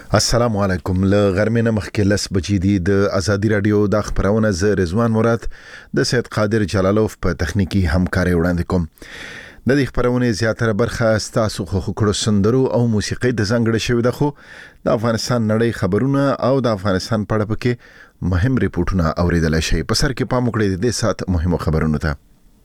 السلام علیکم. له غرمې نه مخکې 10 بجې دي. د ازادي رادیو د خبرونه ز رضوان مراد د سید قادر جلالوف په تخنیکی همکاري وړاندې کوم. د دې خبرونه زیاتره برخه ستاسو خو کړو سندرو او موسیقي د زنګړې شوی ده، خو د افغانستان نړۍ خبرونه او د افغانستان په اړه پکې مهم ریپورتونه اوریدل شي. په سر کې پام وکړئ د سات مهمو خبرونو ته.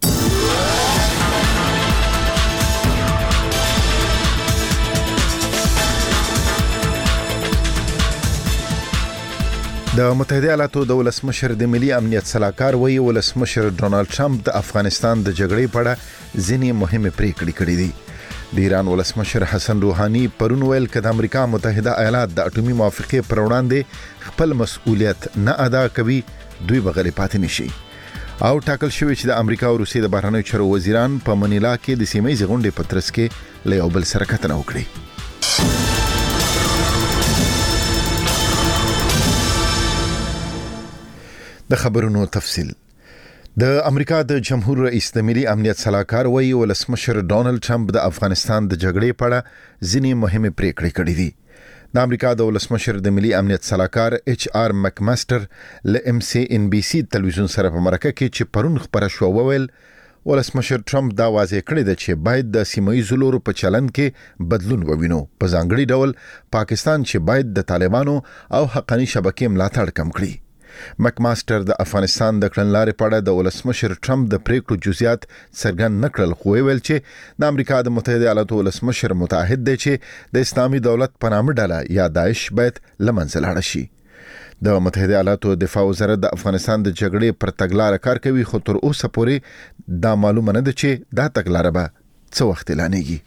د متحده ایالاتو د ولسمشر د ملي امنیت صلاحکار وایي ولسمشر ډونالد ټرمپ د افغانستان د جګړې په اړه ځینې مهمه پریکړې کړې دي. د ایران ولسمشر حسن روحاني پرون ویل چې د امریکا متحده ایالات د اټومي موافقې پر وړاندې خپل مسؤلیت نه ادا کوي، دوی بغیر پاتې نشي. او ټاکل شوی چې د امریکا او روسیې د بهرنیو چارو وزیران په منیلا کې د سیمې غونډې په ترڅ کې له یو بل سره کتنه وکړي. د خبرونو تفصيل. د امریکا د جمهور رئیس د ملي امنیت صلاحکار وایي ولسمشر ډونالد ټرمپ د افغانستان د جګړې په اړه ځینې مهمه پریکړې کړې دي. د امریکا د ولسمشر د ملي امنیت صلاحکار ایچ آر مکماستر له ام سی ان بي سي تلویزیون سره په مرکه کې چې پرون خبره شو وویل ولسمشر ټرمپ دا واضح کړی دی چې باید د سیمایي لورو په چلن کې بدلون ووینو، په ځانګړي ډول پاکستان چې باید د طالبانو او حقاني شبکې ملاتړ کم کړي. مکماستر د افغانستان د کړنلارې په اړه د ولسمشر ټرمپ د پریکړو جزئیات څرګند نکړل، خو ویل چې د امریکا د متحده ایالاتو ولسمشر متعهد دی چې د اسلامي دولت په نامه ډله یا داعش باید لمنځه لاړ شي. د متحده ایالاتو دفاع وزارت د افغانستان د جګړې پر تګلارې کار کوي، خو تر اوسه پورې دا معلومه نه ده چې دا تګلارې به څه وخت اعلانېږي.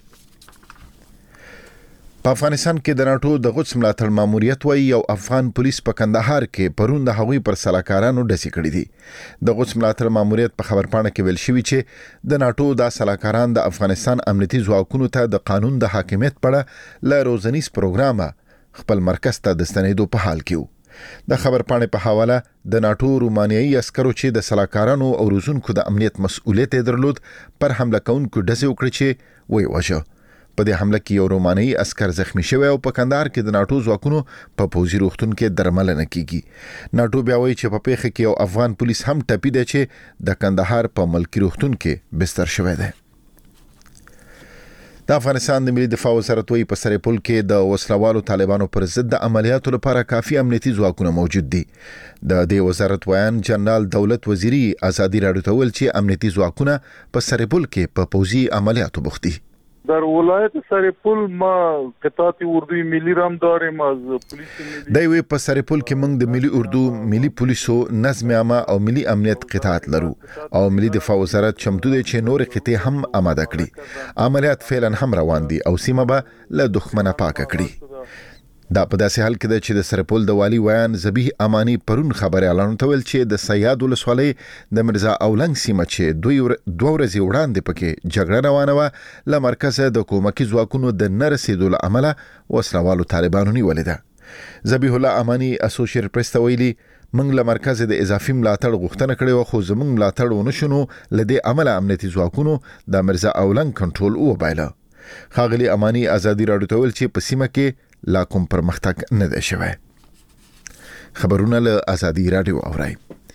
په افغانستان کې د ناتو د غوڅ ملاتړ ماموریت وایي یو افغان پولیس په کندهار کې پرون د هغوی پر سلاکارانو ډسې کړې دي. د غوڅ ملاتړ ماموریت په خبرپاڼه کې ویل شوی چې د ناتو د سلاکاران د افغانستان امنیتي ځواکونو ته د قانون د حاکمیت په اړه له روزنیز پروګرامه خپل مرکز ته د ستنېدو په حال کې وو. د خبرپاڼې په حواله د ناتو رومانیایي عسکرو چې د سلاکارانو او روزونکو د امنیت مسؤلیت درلود پر حمله کوونکو ډسې وکړې چې وایي وژه. په دې حمله کې یو رومانیایي عسكر زخمی شوی او په کندهار کې د ناتو ځواکونو په پوځي روغتون کې درملنه کیږي. ناتو بیا وایي چې په پیښه کې یو افغان پولیس هم ټپي دی چې د کندهار په ملکی روغتون کې بستر شوی دی. د افغانستان د ملي دفاع وزارت وایي په سرپل کې د وسلوالو طالبانو پر ضد د عملیاتو لپاره کافي امنیتي ځواکونه موجود دي. د دې وزارت ویان جنرال دولت وزیری ازادي راډیو ته ویل چې امنیتي ځواکونه په سرپل کې په پوځي عملیاتو بوخت دي. در ولایت سرپل ما قطاعت اردوی ملی رام داریم از پولیس ملی دایوی په سرپل کې موږ د ملي اردو، ملي پولیسو، نظم عامه او ملي امنیت قطاعت لرو او ملي دفاع وزارت چمتو دی چې نور قطعې هم آماده کړي. عملیات فعلا هم روان دي او سیمه به له دښمنه پاکه کړي. دا په داسې حال کې ده چې د سرپل د والی ویان ذبیح امانی پرون خبر اعلان وکړ چې د سیاد ولسوالۍ د مرزا اولنګ سیمه چې دوه ورځې وړاندې پکې جګړه روانه و له مرکز د کومکی ځواکونو د نرسېدو له امله وسلوالو طالبانو نیولې ده. ذبیح الله امانی اسوسییټ پریس ته ویلي موږ له مرکز د اضافي ملاتړ غوښتنه کړې و، خو زموږ ملاتړ ونه شونو، لدې عمله امنیتي ځواکونو د مرزا اولنګ کنټرول وبایله. ښاغلي امانی ازادي راډیو ته ویل چې په سیمه کې لا کوم پرمختګ نه دی شوی. خبرونه له ازادي راډیو اورئ.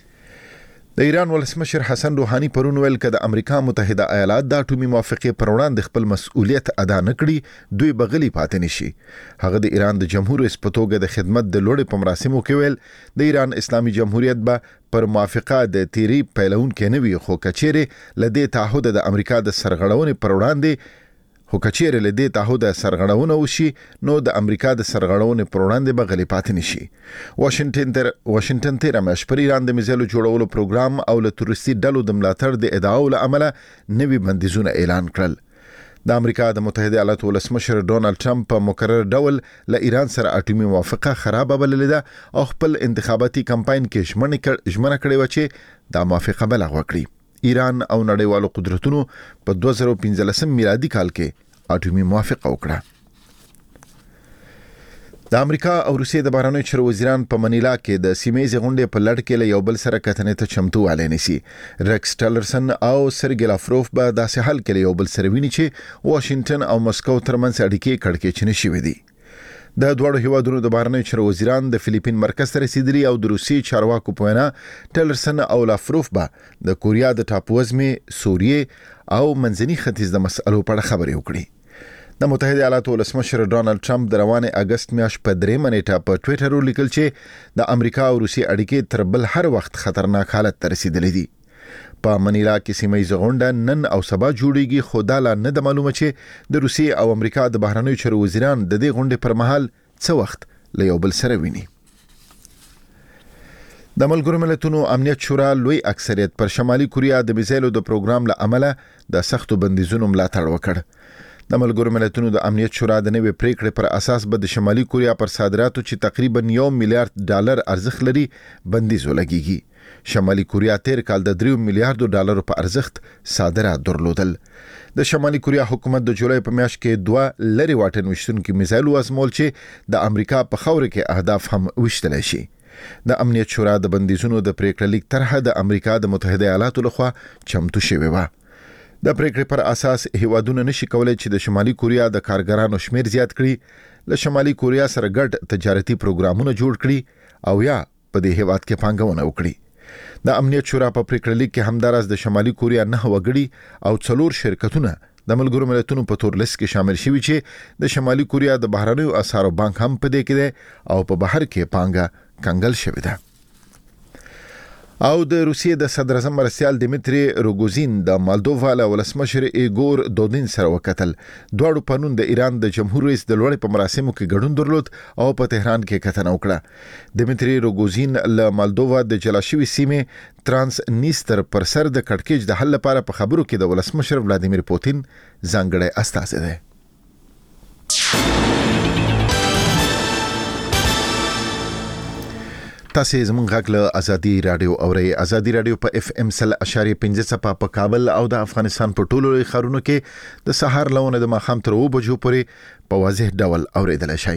د ایران ولسمشر حسن روحاني پرون ویل چې د امریکا متحده ایالات د اټومي موافقې پر وړاندې خپل مسؤلیت ادا نه کړي، دوی بغلی پاتې نشي. هغه د ایران د جمهور رئیس په توګه د خدمت د لوړې په مراسمو کې ویل د ایران اسلامي جمهوریت به پر موافقه د تیری پیلون کې نه وي، خو کچېره لدې تعهد د امریکا د سرغړونې پر وړاندې کچېره لدې تعهد سرغړونه وشي نو د امریکا د سرغړونې پر وړاندې به غلی پاتې نشي. واشنگټن تیر میاشت پر ایران د میزایلو جوړولو پروګرام او له تروریستي ډلو د ملاتړ د ادعاو له امله نوي بندیزونه اعلان کړل. د امریکا د متحده ایالاتو ولسمشر ډونالد ټرمپ په مکرر ډول له ایران سره اټومي موافقه خرابه بللې ده او خپل انتخاباتي کمپاین کې ژمنه کړې و چې دا موافقه به لغوه کړي. ایران او نړیوالو قدرتونو په 2015 میلادي کال کې اټومي موافقه وکړه. د امریکا او روسیې د بهرنیو چارو وزیران په منیلا کې د سیمې غونډې په لړ کې له یو بل سره کتنې ته چمتووالی نیسي. ریکس ټیلرسن او سرګی لاوروف به داسې حال کې له یو بل سره ویني چې واشنگټن او مسکو ترمنځ اړیکې کړکېچنې شوې دي. د دوړو هیوادونو د بهرنیو چارو وزیران د فلیپین مرکز ته رسیدلي او د روسي چارواکو په وینا ټیلرسن او لافروف به د کوریا د ټاپووزمې سوریې او منځني ختیځ د مسألو په اړه خبرې وکړي. د متحده ایالاتو ولسمشر ډونالد ټرمپ د روانه اگست میاشت په 3 نیټه په ټوئیټر ولیکل چې د امریکا او روسي اړیکې تر بل هر وخت خطرناک حالت ته رسیدلې دي. په منیلا کې سیمه غونډه نن او سبا جوړیږي، خو دا لا نه د معلومه چې د روسي او امریکا د بهرنیو چارو وزیران د دې غونډې پر مهال څه وخت له یو بل سره ویني. د ملګرو ملتونو امنیت شورا لوی اکثریت پر شمالي کوریا د میزایلو د پروګرام له امله د سختو بندیزونو ملاتړ وکړ. د ملګرو ملتونو د امنیت شورا د نوې پریکړې پر اساس به د شمالي کوریا پر صادراتو چې تقریبا $1 میلیارډ ارزښت لري بندیز ولګیږي. شمالي کوریا تیر کال د $3 میلیارډ په ارزښت صادرات درلودل. د شمالي کوریا حکومت د جولای په میاشت کې 2 لری واټن وشتونکو میزایل وازمول چې د امریکا په خوره کې اهداف هم وشتل شي. د امنیت شورا د بندیزونو د پریکړې لیک طرحه د امریکا د متحده ایالاتو لخوا چمتو شوې و. د پریکړې پر اساس هیوادونه نشي کولای چې د شمالي کوریا د کارګرانو شمیر زیات کړي، له شمالي کوریا سره ګډ تجارتي پروګرامونه جوړ کړي او یا په دې هیواد کې پانګونه وکړي. د امنیت شورا په پریکړه لیک کې همدارس د شمالي کوریا 9 وګړي او 4 شرکتونه د ملګرو ملتونو په تور لیست کې شامل شوي چې د شمالي کوریا د بهرنیو اسعارو بانک هم په دې کې دی او په بهر کې پانګه کنګل شوې ده. او د روسیې د صدر اعظم مرستیال دیمیتری روګوزین د مالدووا له ولسمشر ایګور دودین سره وکتل. دواړو پنون د ایران د جمهور رئیس د لوړې په مراسمو کې ګډون درلود او په تهران کې کتنه وکړه. دیمیتری روګوزین له مالدووا د جلاشوي سیمې ترانس نیستر پر سر د کړکېچ د حل لپاره په خبرو کې د ولسمشر ولادیمیر پوتین ځانګړی استازی دی. تاسو زموږ غږ له ازادي رادیو اورئ. ازادي رادیو په FM 100.5 په کابل او د افغانستان په ټولو ښارونو کې د سهار لونه د ماښام تر 2 بجو پورې په واضح ډول اوریدل شي.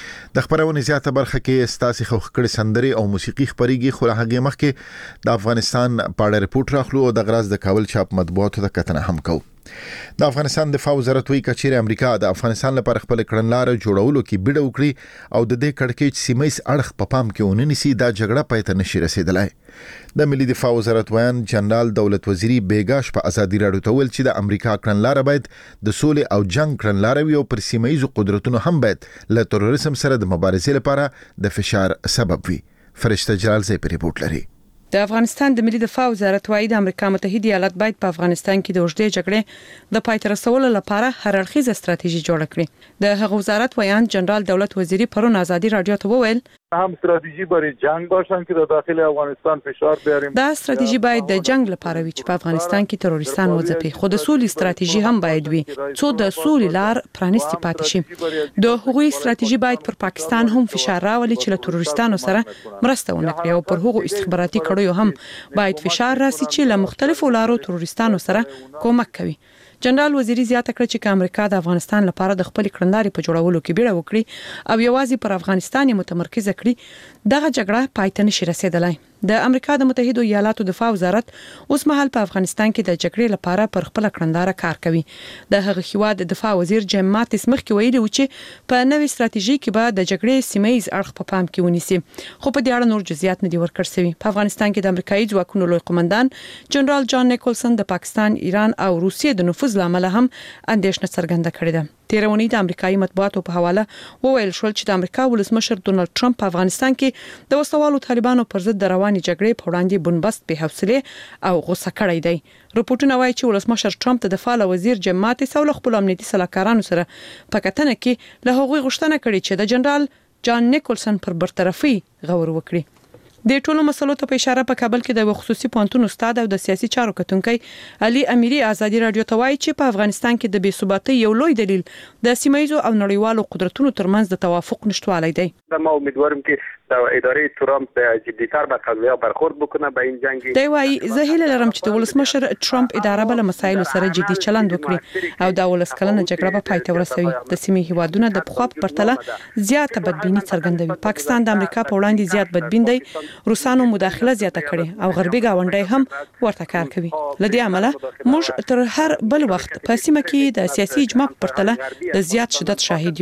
د خبرونې زیاته برخه کې ستاسو خو کړي سندري او موسیقي خبريږي، خو هغه مخکې د افغانستان په اړه رپورت راخلو او د غراز د کابل چاپ مطبوعاتو ته کتنه هم کوو. د افغانستان دفاع وزارت وی کچېره امریکا د افغانستان لپاره خپل کړنلار جوړولو کې بیړه وکړي او د دې کړکېچ سیمایي اړخ په پام کې ونیسي دا جګړه پای ته نشي رسیدلای. د ملي دفاع وزارت ویان جنرال دولت وزیری بیګاش په ازادي راډیو ته ویل چې د امریکا کړنلار باید د سولې او جنگ کړنلار وي او پر سیمایي قدرتونو هم باید له تروریزم سره د مبارزې لپاره د فشار سبب وي. فرشته جلال زی په ریپورت لري. د افغانستان د ملي دفاع وزارت وايي د امریکا متحده ایالات باید په افغانستان کې د اوږدې جګړې د پای ته رسولو لپاره هر اړخیزه ستراتیژي جوړه کړي. د هغه وزارت ویان جنرال دولت وزیری پرون ازادي رادیو ته وویل هم استراتژی برای جنگ باشن که در داخل افغانستان فشار بیاریم. دا استراتژی باید د جنگ لپاره وي چې په افغانستان کې تروریستان وځپي، خو د سولې استراتژي هم باید وي څو د سولې لار پرانیستي پاتې شي. د هغوی استراتژي باید پر پاکستان هم فشار راولي چې له تروریستانو سره مرسته ونه کړي او پر هغو استخباراتي کړیو هم باید فشار راسي چې له مختلفو لارو تروریستانو سره کومک کوي. جنرال وزیری زیاته کړ چې امریکا د افغانستان لپاره د خپل کړنلارې په جوړولو کې بیړه وکړي او یوازې پر افغانستان متمرکز کړي، دغه جګړه پای ته نشي رسیدلای. د امریکا د متحده ایالاتو دفاع وزارت اوس مهال په افغانستان کې د جګړې لپاره پر خپل کړنلاره کار کوي. د هغه هیواد دفاع وزیر جیم ماتیس مخکې ویلي و چې په نوې ستراتیژي کې به د جګړې سیمایي اړخ په پام کې ونیسي، خو په دې اړه نور جزئیات نه دي ورکړل شوي. په افغانستان کې د امریکایي ځواکونو لوی قومندان جنرال جان نیکولسن د پاکستان، ایران او روسیې د نفوذ لامل هم اندېښنه څرګنده کړې ده. تیرونی د امریکایي مطبوعاتو په حواله وویل شول چې د امریکا ولسمشر ډونالد ټرمپ په افغانستان کې د وسوالو طالبانو پر ضد د رواني جګړې په وړاندې بنبست به حوصله او غوسه کړی دی. رپورټونه وایي چې ولسمشر ټرمپ د دفاع وزیر جیم ماتیس او خپل امنیتي سلاکارانو سره په کتنه کې له هغوی غوښتنه کړې چې د جنرال جان نیکولسن پر برطرفي غور وکړي. د ټولو مسلو ته په اشاره په کابل کې د خصوصي پوهنتون استاد او د سیاسي چارو کتونکي علي امیری ازادي رادیو ته وایي چې په افغانستان کې د بې ثباتۍ یو لوی دلیل د سیمایي او نړیوالو قدرتونو ترمنځ د توافق نشټوالی دی. ما امیدوارم که اداره ترامپ جدی‌تر به قضیه برخورد بکنه به این جنگ. دی وایي زه هیله لرم چې د ولسمشر ټرمپ اداره بل مسایلو سره جدي چلند وکړي او د ولسکلنه جګړه په پای ته ورسوي. د سیمې هیوادونو د پخوا په پرتله زیاته بدبینی څرګندوي. پاکستان د امریکا په وړاندې زیات بدبین دی. روسانو مداخله زیاته کړي او غربي گاونډي هم ورته کار کوي. لدې عمله موږ تر هر بل وخت په سیمه کې د سیاسي اجماع په پرتله د زیات شدت شاهد یو.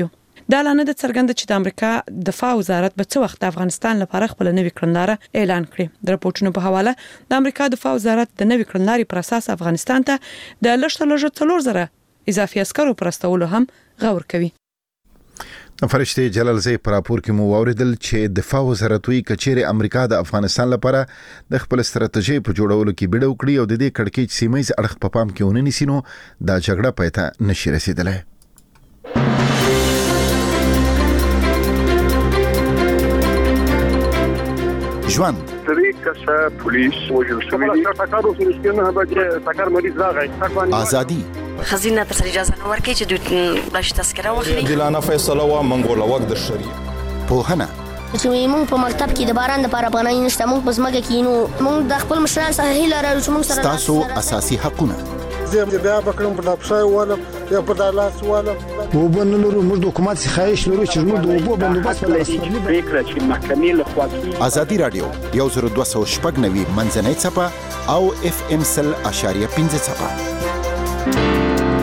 دا اعلان د څرګند چې د امریکا دفاع وزارت به څو وخت د افغانستان لپاره خپل نوې کړنلاره اعلان کړي. د راپورټونو په حواله د امریکا دفاع وزارت د نوې کړنلارې پر اساس افغانستان ته د لږ 4,000 اضافي عسکرو پرستولو هم غور کوي. فرشته جلال زی پر راپور کې مو اوریدل چې دفاع وزارت وی کچېره امریکا د افغانستان لپاره د خپل ستراتیژي په جوړولو کې بیډو کړی او د دې کړکېچ سیمایي اړخ په پام کې ونی سينو دا جګړه پېته نشي رسیدلای. ژوند طریقه پولیس وجل شوی ټاکارو سره به ټاکار مریض راغی ازادي خزینه تر اجازه نه ورکړي چې دوی بلش تذکره واخلي. دلانه فیصله وا منګوله وخت د شریعه پوهنه چې موږ په مکتب کې د باران لپاره پناه نشته، موږ په ځمکه کې نو موږ د خپل مشران سره هیله لرو چې موږ سره تاسو اساسي حقونه زه بیا بکرم په لپسای ولم یا په دالاس ولم وبنلو موږ د حکومت خواهش لرو چې موږ د وبو بندوبست لري فکر چې محکمې له خوا ازادي رادیو 1290 منځنۍ صفه او FM 100.5 صفه.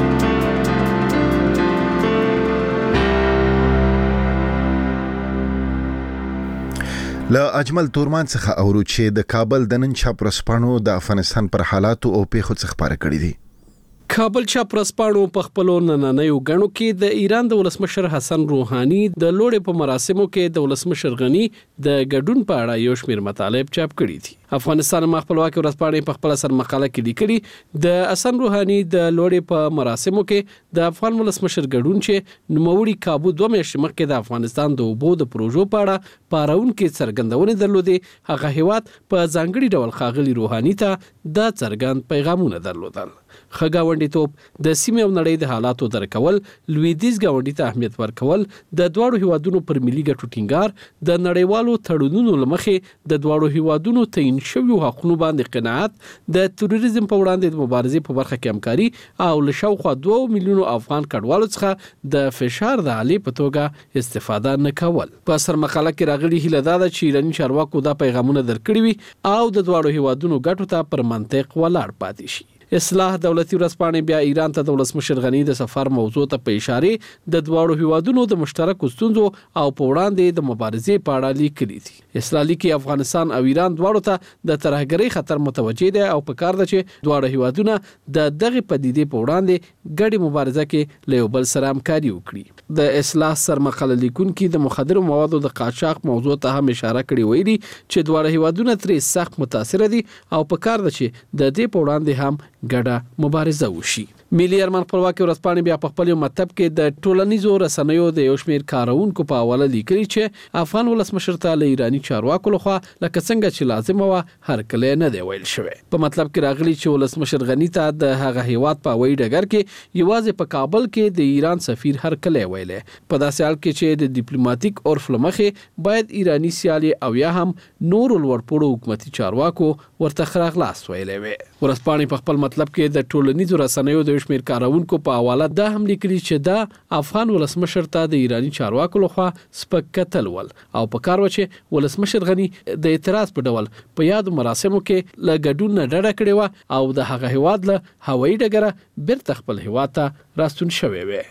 له اجمل تورمان څخه اورو چې د کابل د نن چاپ رسپانو د افغانستان پر حالاتو او پیښو څخه خبره کړې دي. کابل چاپ رسپانو په خپل نننیو غنو کې د ایران د ولسمشر حسن روحاني د لوړې په مراسمو کې د ولسمشر غنی د ګډون په اړه یو شمېر مطالب چاپ کړي دي. افغانستان خپلواکي ورځپاڼې په خپل سر مقاله کې لیکلي د حسن روحاني د لوړې په مراسمو کې د افغان ولسمشر ګډون چې نوموړي کابو 2 میاشتې مخکې د افغانستان د اوبو د پروژو په اړه پاراون کې څرګندونه درلودې، هغه هیواد په ځانګړي ډول خاغلی روحاني ته د څرګند پیغامونه درلودل. خګاونډیتوب د سیمې او نړۍ د حالاتو درکول، لویدیځ ګاونډي ته اهمیت ورکول، د دواړو هیوادونو پر ملي ګټو ټینګار، د نړیوالو تړونونو لمخې د دواړو هیوادونو تعین شویو حقوقو باندې قناعت، د تروریزم په وړاندې د مبارزې په برخه کې همکاري او له شاوخوا 2 میلیونو افغان کډوالو څخه د فشار د آلې په توګه استفاده نه کول. په سر مقاله کې راغلي هیله ده چې ایرانی چارواکو دا پیغامونه درکړي وي او د دواړو هیوادونو ګټو ته پر منطق ولاړ پاتې شي. اصلاح دولتي ورځپاڼې بیا ایران ته د ولسمشر غنی د سفر موضوع ته په اشاره د دواړو هیوادونو د مشترک ستونزو او په وړاندې د مبارزې په اړه لیکلي دي. اصلاح لیکي افغانستان او ایران دواړو ته د ترهګرۍ خطر متوجه دي او په کار ده چې دواړه هیوادونه د دغه پدیدې په وړاندې ګډي مبارزه کې له یو بل سره همکاري وکړي. د اصلاح سرمقاله لیکونکي د مخدر موادو د قاچاق موضوع ته هم اشاره کړې ویلي چې دواړه هیوادونه ترې سخت متاثر دي او په کار ده چې د دې په وړاندې هم ګډه مبارزه وشي. ملي ارمان خپلواکي ورځپاڼې بیا په خپل مطلب کې د ټولنیزو رسنیو د یو شمېر کارونکو په حواله لیکلي چې افغان ولسمشر ته له ایرانی چارواکو لخوا لکه څنګه چې لازم و هر کله نه دی ویل شوی. په مطلب کې راغلي چې ولسمشر غنی ته د هغه هیواد په وای ډګر کې یوازې په کابل کې د ایران سفیر هر کله ویلې. په داسې حال کې چې د ډیپلوماټیک اور فلمخه باید ایرانی سیالي او یا هم نور ولورپوړو حکومتي چارواکو ورته خراغلاس ویلې وي. ورځپاڼې په خپل مطلب کې د ټولنیزو رسنیو د شمیر کارونکو په حواله دا هم لیکلي چې دا افغان ولسمشر ته د ایرانی چارواکو لخوا سپک کتل ول او په کار و چې ولسمشر غنی د اعتراض په ډول په یاد مراسمو کې له ګډون نه ډډه کړې و او د هغه هیواد له هوایي ډګره بیرته خپل هیواد ته راستون شوی وي.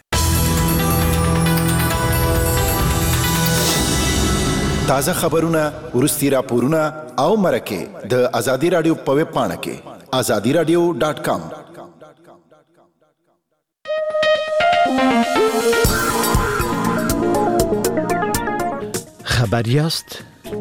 تازه خبرونه، ورستي راپورونه او مرکه د ازادي رادیو په ویب پاڼه کې azadiradio.com. خبریاست؟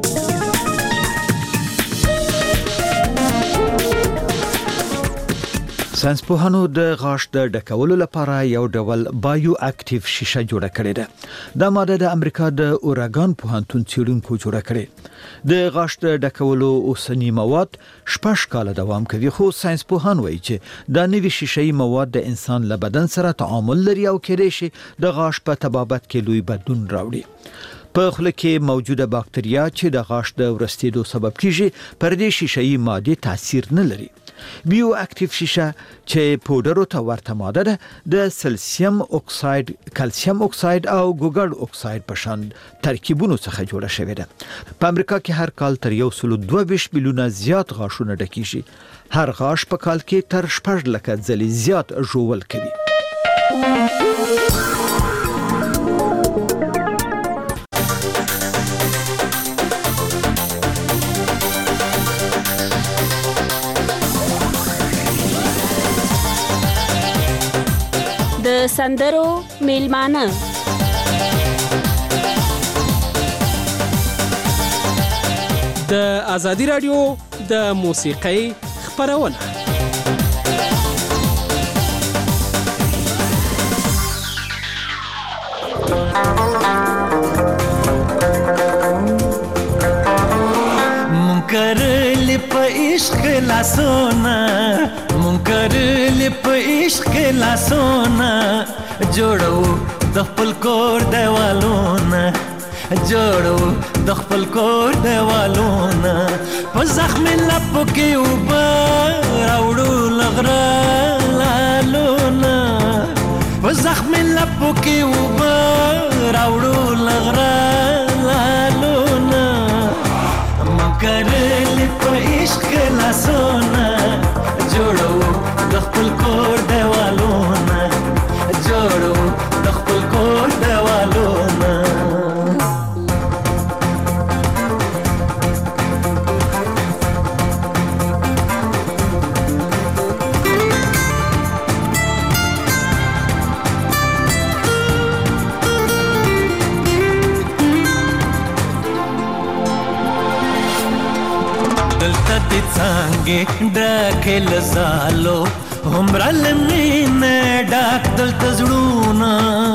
ساينسپوهانو د غاښ د ډکولو لپاره یو ډول بایو اکټیو شیشه جوړه کړې ده. دا ماده د امریکا د اوریګان پوهنتون څېړونکو جوړه کړې. د غاښ د ډکولو اوسنی مواد 6 کال دوام کوي، خو ساينسپوهان وایي چې دا نوي شیشه‌ای مواد د انسان له بدن سره تعامل لري او کېدای شي د غاښ په تبابت کې لوی بدلون راوړي. په خوله کې موجوده باکتریا چې د غاښ د ورستېدو سبب کیږي پر دې شیشه‌ای ماده تاثیر نه لري. بیو اکټیو شیشه چې پودرو ته ورته ماده ده د سلسیم اکساید، کلسیم اکساید او ګوګړ اکساید په شان ترکیبونو څخه جوړه شوې ده. په امریکا کې هر کال تر 1.22 میلیونه زیات غاښونه ډکیږي. هر غاښ په کال کې تر 6 لک ځلې زیات ژوول کوي. د سندرو میلمانه د ازادي رادیو د موسیقۍ خبرونه منکر په عشق لاسونه منکر په عشق لاسونه جوړو د خپل کور دیوالونه جوړو د خپل کور دیوالونه په زخم لپو کې اوبه راوړو لغره لالونه په زخم لپو کې اوبه راوړو لغره لالونه مکرل په عشق لاسونه جوړو د خپل کور دیوالونه جوړو د خپل کور دیوالونه څنګه ډکل زالو همرل مینه ډاک دلته زړونه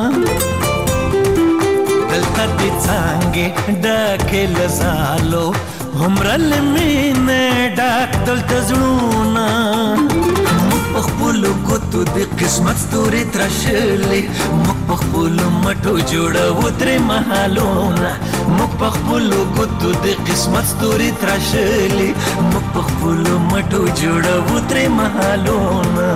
دلته څنګه ډکل زالو همرل مینه ډاک دلته زړونه خپل کوتو د قسمت ستوري ترشلې مخ په خپل مټو جوړو تر محلونه مخ په خپل کوتو د قسمت ستوري ترشلې مخ په خپل مټو جوړو تر محلونه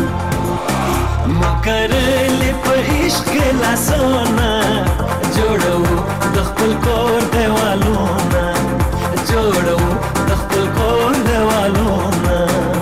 مکرلې په عشق لاسونه جوړو د خپل کور دیوالونه جوړو د خپل کور دیوالونه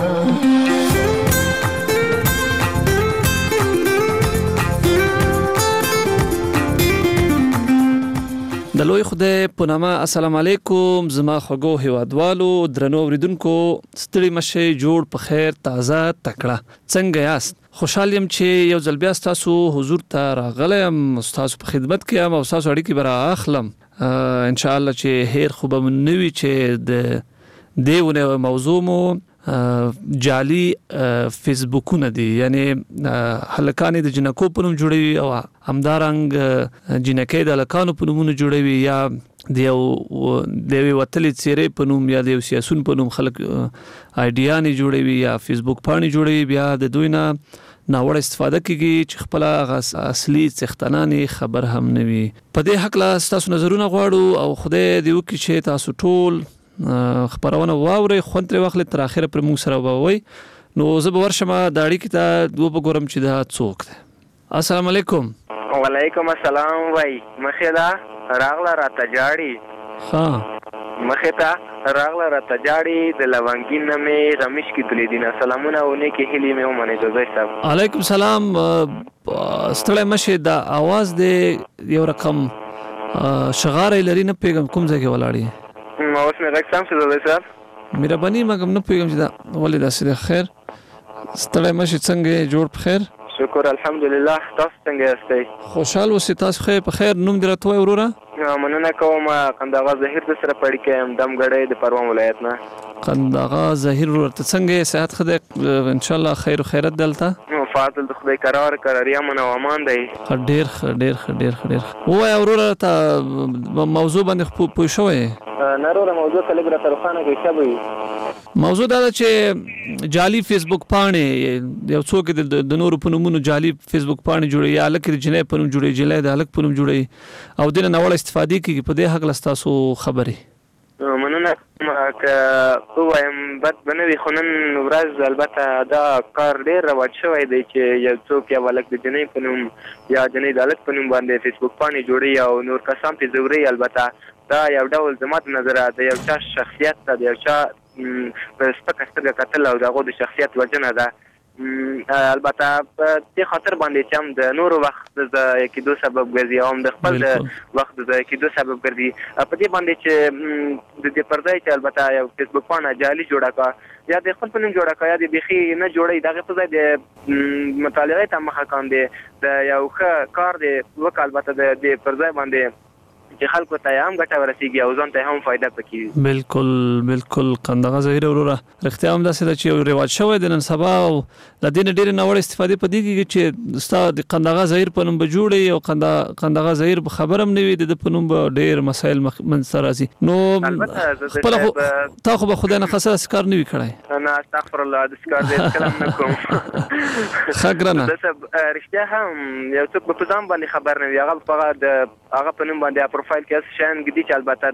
د لوی خدای په نامه السلام علیکم زما خوږو هیوادوالو درنو اوریدونکو ستړي مشه جوړ په خیر تازه تکړه څنګه یاست خوشحال یم چې یو ځل بیا تاسو حضور ته راغلم تاسو په خدمت کې ام او تاسو اړیکې برا اخلم ان شاء الله چې هیر خو به نوي چې د دیونه موضوع مو جعلی فیسبوکونه دي یعنی هلکانې د جنکو په نوم جوړوي او همدارنګ جنکې د هلکانو په نومونو جوړوي یا د یو وتلې څیرې په نوم یا د یو سیاسون په نوم خلک آیډیانې جوړوي یا فیسبوک پاڼې جوړوي بیا د دوی نه ناوړه استفاده کیږي چې خپل اصلي څښتنانې خبر هم نه وي په دې حق لا تاسو نظرونه غواړو او خدای دې وکړي چې تاسو ټول خبرونه واوري خونتري واخلې تر اخره پر موږ سره ووي نو زه به ورشم د اړیکې ته دوه وګورم چې دا څوک دی السلام علیکم وعلیکم السلام وای مخه دا راغله راته جاړي ها مخه تا راغله راته جاړي د لونګین مې رمیش کی دلیدینه سلامونه ونه کې هلي مې ومنه جوزای صاحب علیکم سلام ستړی مشه دا आवाज دی یو رقم شغاره لري نه پیغام کوم ځای کې ولاړی اوس مې غږ سم څه دی صاحب مهرباني مګم نه پیغام چې دا ولې داسې خیر ستړی مشه څنګه جوړ په خیر شکر الحمدلله تاسو څنګه یاست خوشحال اوسئ تاسو په خیر نوم دې راته وای وروره مننه کوم قنداغه زهیر د سره پړ کې هم دمګړې د پروان ولایت نه قنداغه زهیر ورته څنګه صحت خدای ان شاء الله خیر او خیرت دلته فاضل د خدای قرار یمن او امان دی ډیر وای وروره ته موضوع باندې پوه شوې ناروره موضوع کله ګره ترخانه کې شبي موضوع دا چې جعلی فیسبوک پاڼې یو څوک د نورو په نومونو جعلی فیسبوک پاڼې جوړي یا لکه د جنې په نوم جوړي جلې د الک په نوم جوړي او د نوړ استفادې کوي په دې حق لستاسو خبري مننه که وایم بد بنوي خنن ورځ البته دا کار ډیر رواج شوی دی چې یو څوک یا ولک د جنې په نوم یا جنې د الک په نوم باندې فیسبوک پاڼې جوړي او نور کسان په ضروري البته دا یو ډول زمات نظر د یو چا شخصیت د یو چا په سپکه سترګه کتل او دغه د شخصیت وجنه ده البته په دې خاطر باندې چې هم د نورو وخت د کېدو سبب ګرځي او هم د خپل د وخت د کېدو سبب ګرځي. په دې باندې چې د دې پر ځای چې البته یو فیسبوک پاڼه جعلي جوړه کړه یا د خپل په نوم جوړه کړه یا د بیخي نه جوړوي، دغې په ځای د مطالعې ته مخه کاندې د یو ښه کار دی وکړه البته د دې پر ځای باندې چې خلکو ته هم ګټه ورسیږي او ځان ته هم فایده پکې. بالکل قندغه ظاهر وروره رښتیا هم داسې ده چې یو رواج شوی د نن سبا او د دې نه ډېرې ناوړه استفادې په دې کېږي چې ستا د قندغه ظاهر په نوم به جوړوي او قندغه ظاهر به خبر هم نه وي، د په نوم به ډېر مسایل منځته راځي. نو خپله تا خو به خدای نه خاصه داسې کار نه وي کړی؟ نه استغفر الله، داسې کار دې هېڅکله هم نه کوم. ښه ګرانه رښتیا هم یو څوک به په ځان باندې خبر نه وي، هغه په نوم باندې پروفایل کې شیان ږدي چې البته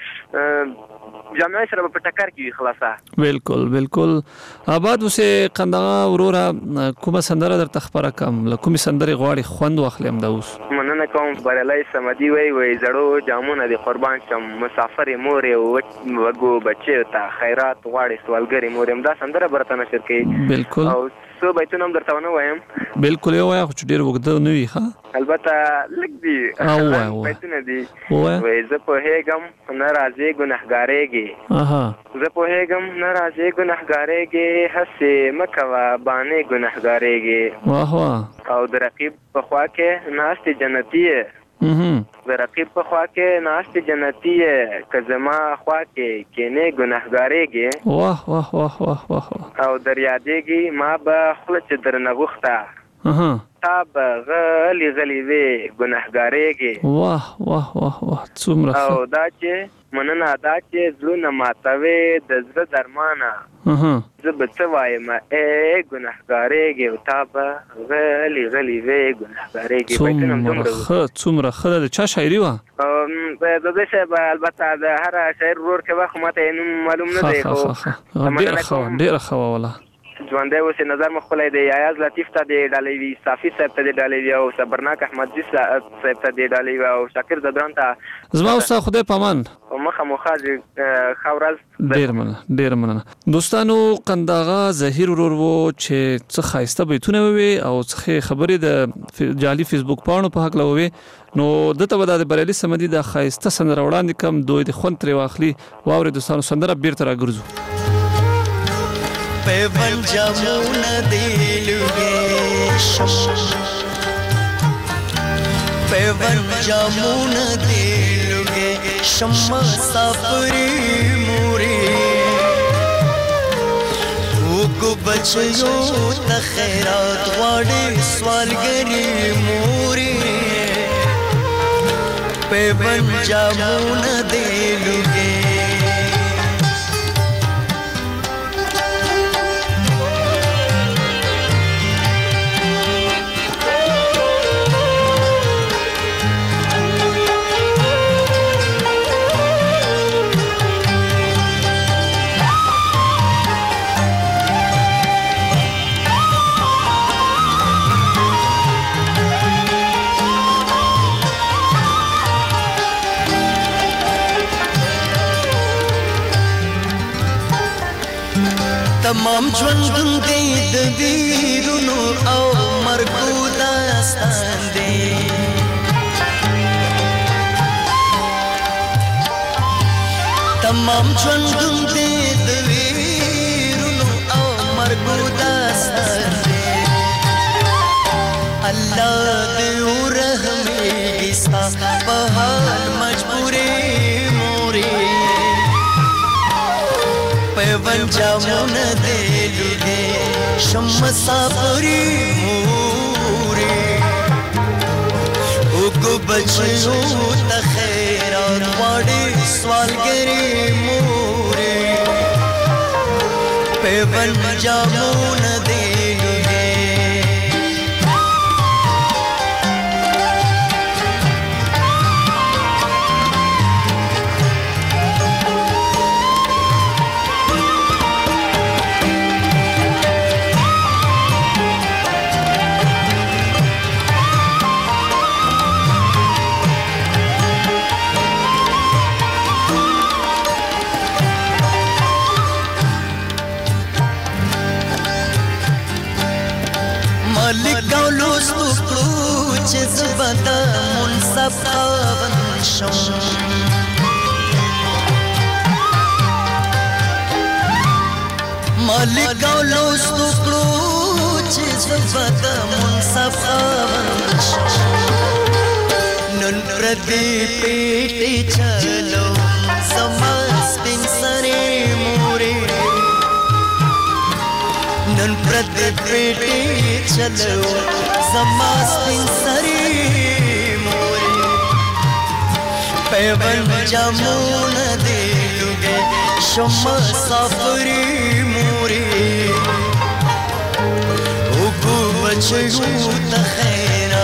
د جامعه سره په ټکر کې وي خلاصه. بالکل آباد اوسې قندغه وروره. کومه سندره درته خبره کم له کومې سندرې غواړي خوند واخلم دا اوس؟ مننه کوم. بریالی صمدي وایي زړو جامونه د قربان شم، مسافر مور وګو بچي ته خیرات غواړي سوالګرې مور یم. دا سندره برته نشر کوي. بالکل. او څو بیتونه هم درته ونه وایم. بالکل یو وایه خو چې ډېر اوږده نه وي. ښه البته لږ دي بیتونه دي. وایي زه پوهېږم نه راځې ګنهګارېږې، زه پوهېږم نه راځې ګنهګارېږې، هسې مه کوه بانې ګنهګارېږې. واه واه. او د رقیب په خوا کې ناستې جنتي یې، د رقیب په خوا کې ناستې جنتي یې، که زما خوا کې کینې ګنهګارېږې. واه واه واه واه واه. او در یادېږي ما به خوله چې درنه غوښته، تا به غلي غلي وې ګنهګارېږې. واه واه واه واه څومره. او دا چې مننه دا چې زړونه ماتوي د زړه درمانه، زه به څه وایم ای ګنهګارېږې، او تا به غلي غلي وې ګنهګارېږې. څومره ښه. د چا شاعري وه؟ د دې صاحب البته د هر شاعر ورور کې وخت ماته نوم معلوم نه دی. ډېره ښه وه والله. ژوندی اوسې نظر مو ښکلی دی. ایاز لطیف ته دې ډالۍ وي، صافي صاحب ته دې ډالۍ وي، او صبرناک احمدجي صاحب ته دې ډالۍ وي، او شاکر زدران ته. زما او ستا خدای په امان. مخه مو ښه ورځ. ډېر مننه. دوستانو قندغه ظاهر ورور و چې څه ښایسته بیتونه ووي او څه خبرې د جعلي فیسبوک پاڼو په هکله ووي، نو دته به د بریالي صمدي د ښایسته سندره وړاندې کم، دوی د خوند ترې واخلي. واورئ دوستانو سندره بیرته راګرځو. پیون جامونه دیلوگه پیون جامونه دیلوگه شما سافری موری وگو بچیو تخیرات غاڑی سوالگری موری پیون جامونه دیلوگه تمام ژوندون دی د ویرونو او مرګو داستان دی تمام ژوندون دی د ویرونو او مرګو داستان دی الله دې ورحمېږي ستا په حال مجبورې مورې پیون جامونه دیلوگه شم مسافری موری اوگو بچیو تخیرات واڑی سوالگری موری پیون جامونه دیلوگه منصب خاوند شم مالک او لوستو کړو چې زه د منصب خاوند شم نن پردی پیټی چلو زما سپین سرې مورې نن پردی پیټی چلو زما سپین سرې مورې پیوند جامونه دی لوګې شم مسافرې مورې وګو بچو ته خیرات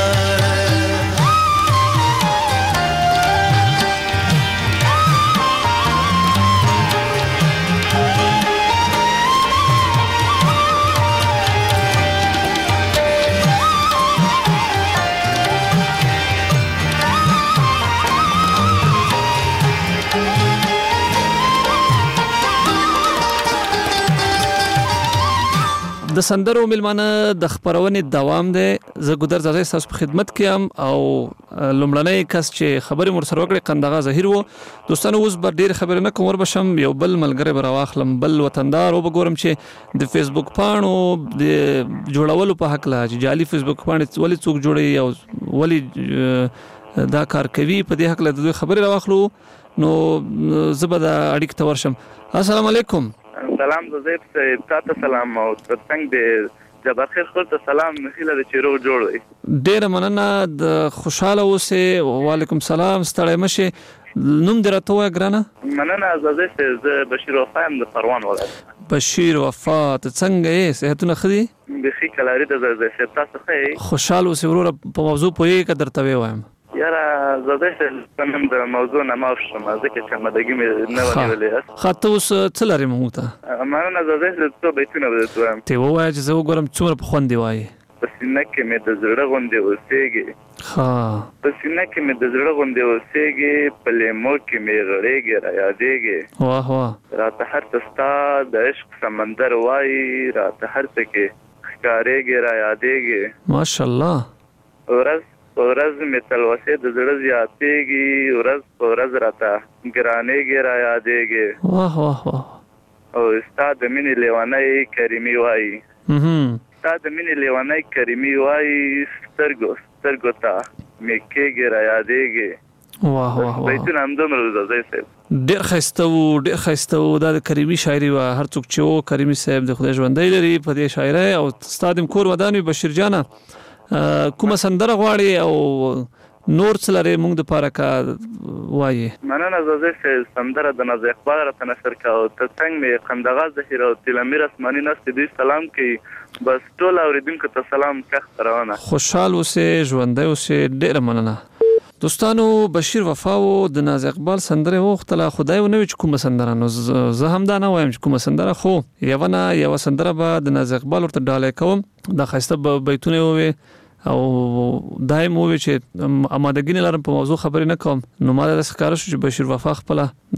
د سندرو ملمانه د خبرونې دوام دی زه ګودر زړه تاسو په خدمت کې ام او لومړنۍ کس چې خبرې مر سره وکړي قندغه ظاهر وو دوستانو اوس به ډېر خبرې نه کوم ور بشم یو بل ملګری به راواخلم بل وطندار او بګورم چې د فیسبوک پاڼو د جوړولو په حق لا چې جعلي فیسبوک پاڼې ولې څوک جوړي او ولې دا کار کوي په دې حق له دوی خبرې راواخلو نو زبر د اړیک ته ورشم السلام علیکم سلام زیب صاحب تاسو سلام او څنګه دې جبر خیر خپل ته سلام نخیله د چیرو جوړ وي ډیر مننه د خوشاله اوسه وعلیکم سلام ستړی مشه نوم درته وای ګرانه مننه زه بشیر وفا ام د پروان ولایت بشیر وفا ته څنګه یې صحتونه خدي بخي کلاری د زه تاسو ښه خوشاله اوسه ورور په موضوع پوهې کدر ته وایم یاره زده چې د موضوع نه معاف شم ځکه چې مدګی مې نه ونیولې خاطر اوس څه لري موته مننه زده چې ته بیتونه وته ته وای چې زه وګورم څومره په خوندې وای پسینه کې مې د زړه غوندې وسېږي ها پسینه کې مې د زړه غوندې وسېږي په لیمو کې مې غړېږي را یادېږي واه واه راته هر تستا د عشق سمندر وای راته هر څه کې ښکارېږي را یادېږي ماشاءالله ورځ می تلوسه د زړه زیاتېږي ورځ په ورځ راته ګرانېږي را یادېږي واه واه واه او استاد مینې لیوانای کریمي وای استاد مینې لیوانای کریمي وای سترګو ته مې کېږي را یادېږي واه واه واه بیتونه هم دومره زه صاحب ډېر ښایسته وو دا د کریمي شاعري و هر څوک چې وو کریمي صاحب د خدای ژوندۍ لري په دې شاعرۍ او استاد کور ودانوي بشیر جانه کومه سندره غواړي او نور څه لري موږ د پاره کا وایي مننه زه سندره د ناز اقبال راته نشر کاو ته څنګه مې قندغه ظهیر او تلمیر اسماني نست دې سلام کوي بس ټول اوریدونکو ته سلام کښ روانه خوشحال اوسه ژوندۍ اوسه ډېر مننه دوستانو بشیر وفاو د ناز اقبال سندره وختله خدای و نوې کومه سندره نو زه هم دا نه وایم چې کومه سندره خو یو سندره به د ناز اقبال ورته ډالې کوم د خاصه بیتونه وي او دایم وی چې آمادګی نه لرم په موضوع خبرې نه کوم نو ما د ښکار شو چې بشیر وفا خپل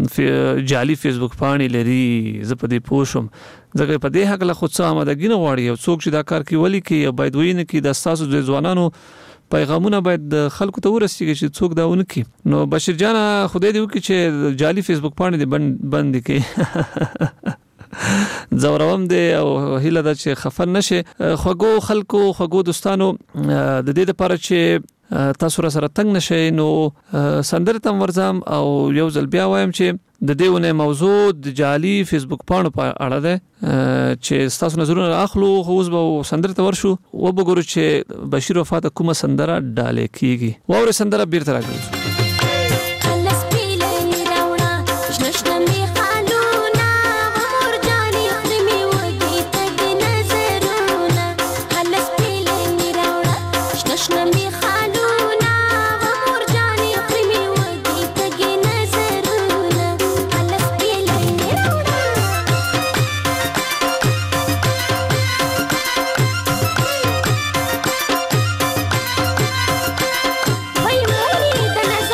جعلي فیسبوک پاڼې لري زه په دې پوښم ځکه په دې حق له خود څه آمادګی نه غواړي او څوک چې دا کار کوي ولي کې باید ویني کې د تاسو د ځوانانو پیغامونه باید د خلکو ته ورسیږي چې څوک دا ونه کوي نو بشیر جان خدای دې وکړي چې جعلي فیسبوک پاڼې دې بند کړي زوروم دی او هیله ده چې خفن نشي خوګو خلکو خوګو دوستانو د دې لپاره چې تاسو سره تنگ نشئ نو سندره تم ورزم او یو ځل بیا وایم چې د دېونه موضوع د جعلي فیسبوک پاڼو په اړه ده چې تاسو نظرونه اخلو خو اوس به سندره ته ورشو و وګورو چې بشیر وفات کومه سندره ډالې کیږي واورې سندره بیرته راګرځو Bye.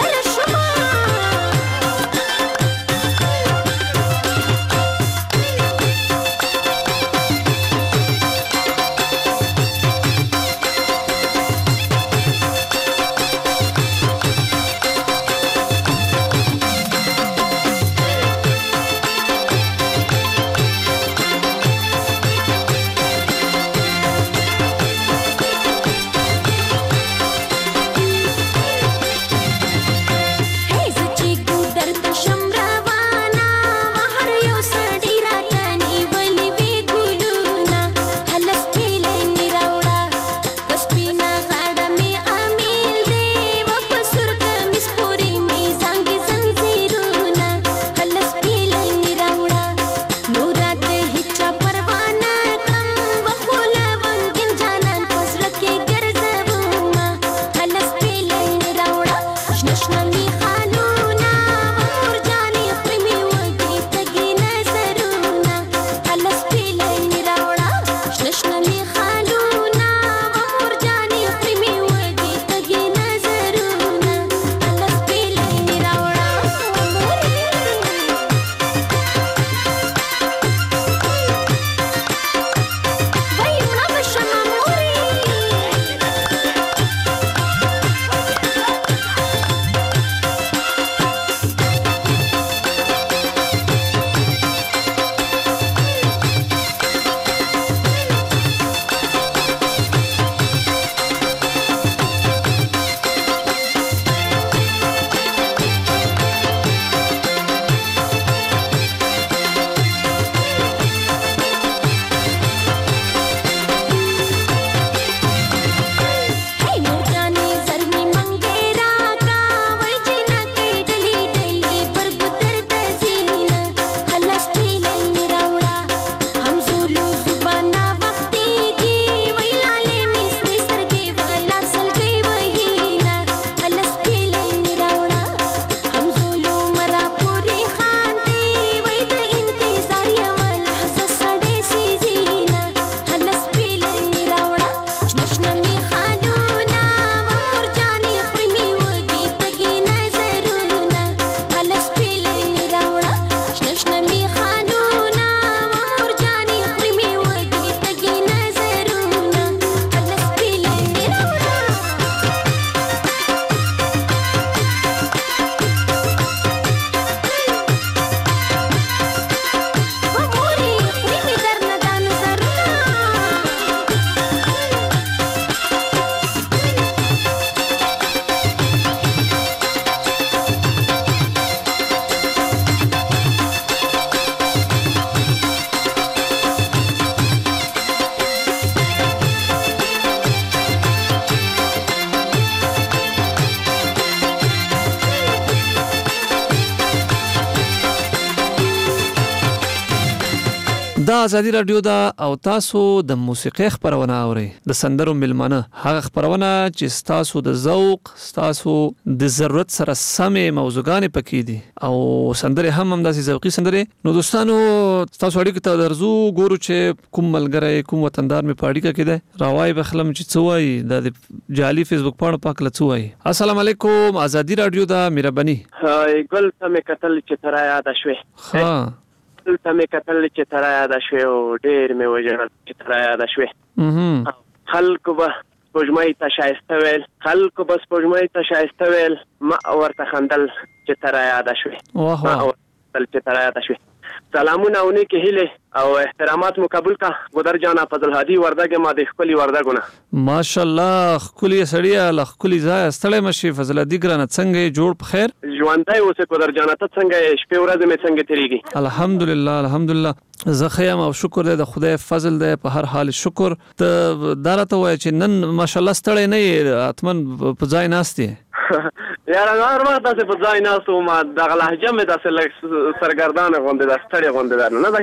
دا ازادي رادیو دا او تاسو د موسیقي خبرونه اورئ د سندرو ملمنه هغه خبرونه چې تاسو د ذوق تاسو د ضرورت سره سمې موضوعګانې پکې دي او سندره هم داسې ذوقي سندره. نو دوستانو تاسو اړیکې ته درځو ګورو چې کوم ملګری کوم وطندار می پاړی کې ده راوای بخلم چې څوای د جعلی فیسبوک پاڼه پاک لڅوای. السلام علیکم ازادي رادیو دا مهرباني ګل ته کتل چې تر یاد شوي ها ته مې کتل چې تر یاد شوي او ډېر مې وژړل چې تر یاد شوي. خلکو به سپوږمۍ ته ښایسته ویل خلکو به سپوږمۍ ته ښایسته ویل ما ورته خندل چې تر یاد شوي ما ورته چې تر یاد شوي. سلامونه او نیکې هیلې او احترامات مو قبول کا ګودر جانا فضل هادي وردګ ما د خپل وردګونه ماشاءالله خولي سړیا لخولي ځای استړې مشي فضل هادي ګرانه څنګه جوړ په خیر ژوندای اوسه ګودر جانا ته څنګه شپه ورځ مې څنګه تیریږي الحمدلله الحمدلله زخیم او شکر دې د خدای فضل دې په هر حال شکر ته دارته وای چې نن ماشاءالله ستړې نه اتمن په ځای ناشتي یاره هر وخت داسې په ځای ناستو ما دغه لهجه مې داسې لږ سرګردانه غوندې ده ستړې غوندې ده نه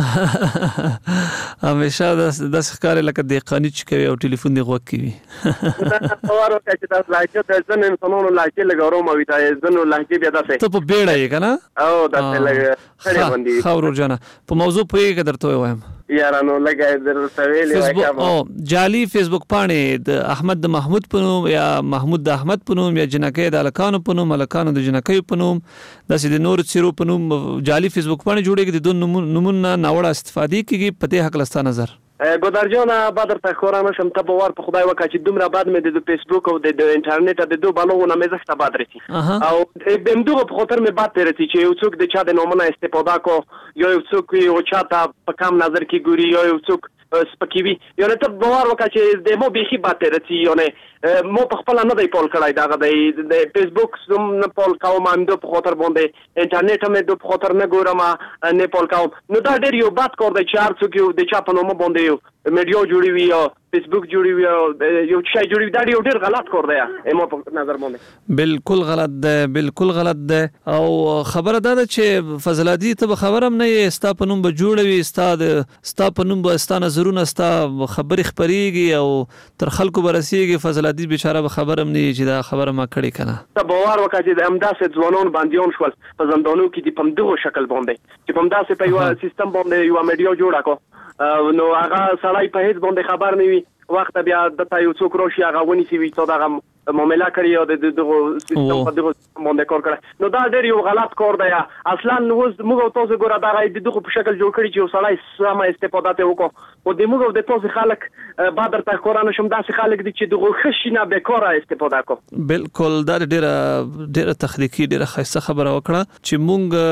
دی همیشه داسې ښکاري لکه دهقاني چې کوي او ټلیفون دې غوږ کوي وار وکړه چې داسې لهجه د ځینو انسانانو لهجې لږ ارومه وي د ځینو لهجې بیا داسې ته په بیړه یې که نه او داسې لږ ستړې غوندې ښه ورور جانه په موضوع پوهېږې که درته ووایم یاره نو لږه درته ویلې جعلي فیسبوک پاڼې د احمد د محمود په نوم یا محمود د احمد په نوم یا جنکۍ د هلکانو په نوم هلکانو د جنکیو په نوم داسې د نورو څیرو په نوم جعلي فیسبوک پاڼې جوړېږي د دوه نومونه ناوړه استفادې کېږي په دې هکله ستا نظر ګودر جانه بدر ته خورانه شم ته باور په خدای وکړه چې دومره بعد مې د فیسبوک او د انټرنیټ د دوه بلغونه مې زخته بعد رسي او بمدوغه په خاطر مې بعد رسي چې یو څوک د چا د نومونه استفاده کو یا یو څوک یو چا ته په کم نظر کې ګوري یا یو څوک سپکیوي یعنی ته باور وکړه چې د مو بيخي بعد رسي یعنی مو په خپل نه دی پول کړای دا د فیسبوک زم نه پول کوم هم د په خاطر باندې انټرنیټ هم د په خاطر نه ګورم نه پول کوم نو دا ډېر یو بد کار دی چې هر څوک یو د چا په نوم باندې یو میډیا جوړوي یا فیسبوک جوړوي یو شی جوړوي دا یو ډېر غلط کار دی مو په نظر باندې بالکل غلط دی بالکل غلط دی او خبره ده چې فضل هادي ته خبرم نه یې ستا په نوم به جوړوي ستا په نوم به ستا نظرونه ستا خبرې خپرېږي او تر خلکو به رسېږي فضل هادي بیچاره به خبرم نه چې دا خبره ما کړې که نه ته باور وکړه چې د همداسې ځوانان بندیان شول په زندانو کې دي په همدغو شکل باندې چې په همداسې په یوه سیستم باندې یوه میډیا جوړه کړو نو هغه سړی په هیڅ باندې خبر نه وي وخت بیا دته یو څوک راشي هغه ونیسي وي څو دغه معامله کړی او د دغه سیستم په دغه باندې کار کړی نو دا ډېر یو غلط کار دی اصلا موږ تاسو ګوره دا د دغه په شکل جوړ کړی چې یو سړی سمه استفاده ته وکړو او د موږ د تاسو خلک بعد تر قرآن شم داسې خلک دي چې دغه خشینه به کار استفاده کوي بالکل دا ډېر تخنیکی ډېر خاصه خبره وکړه چې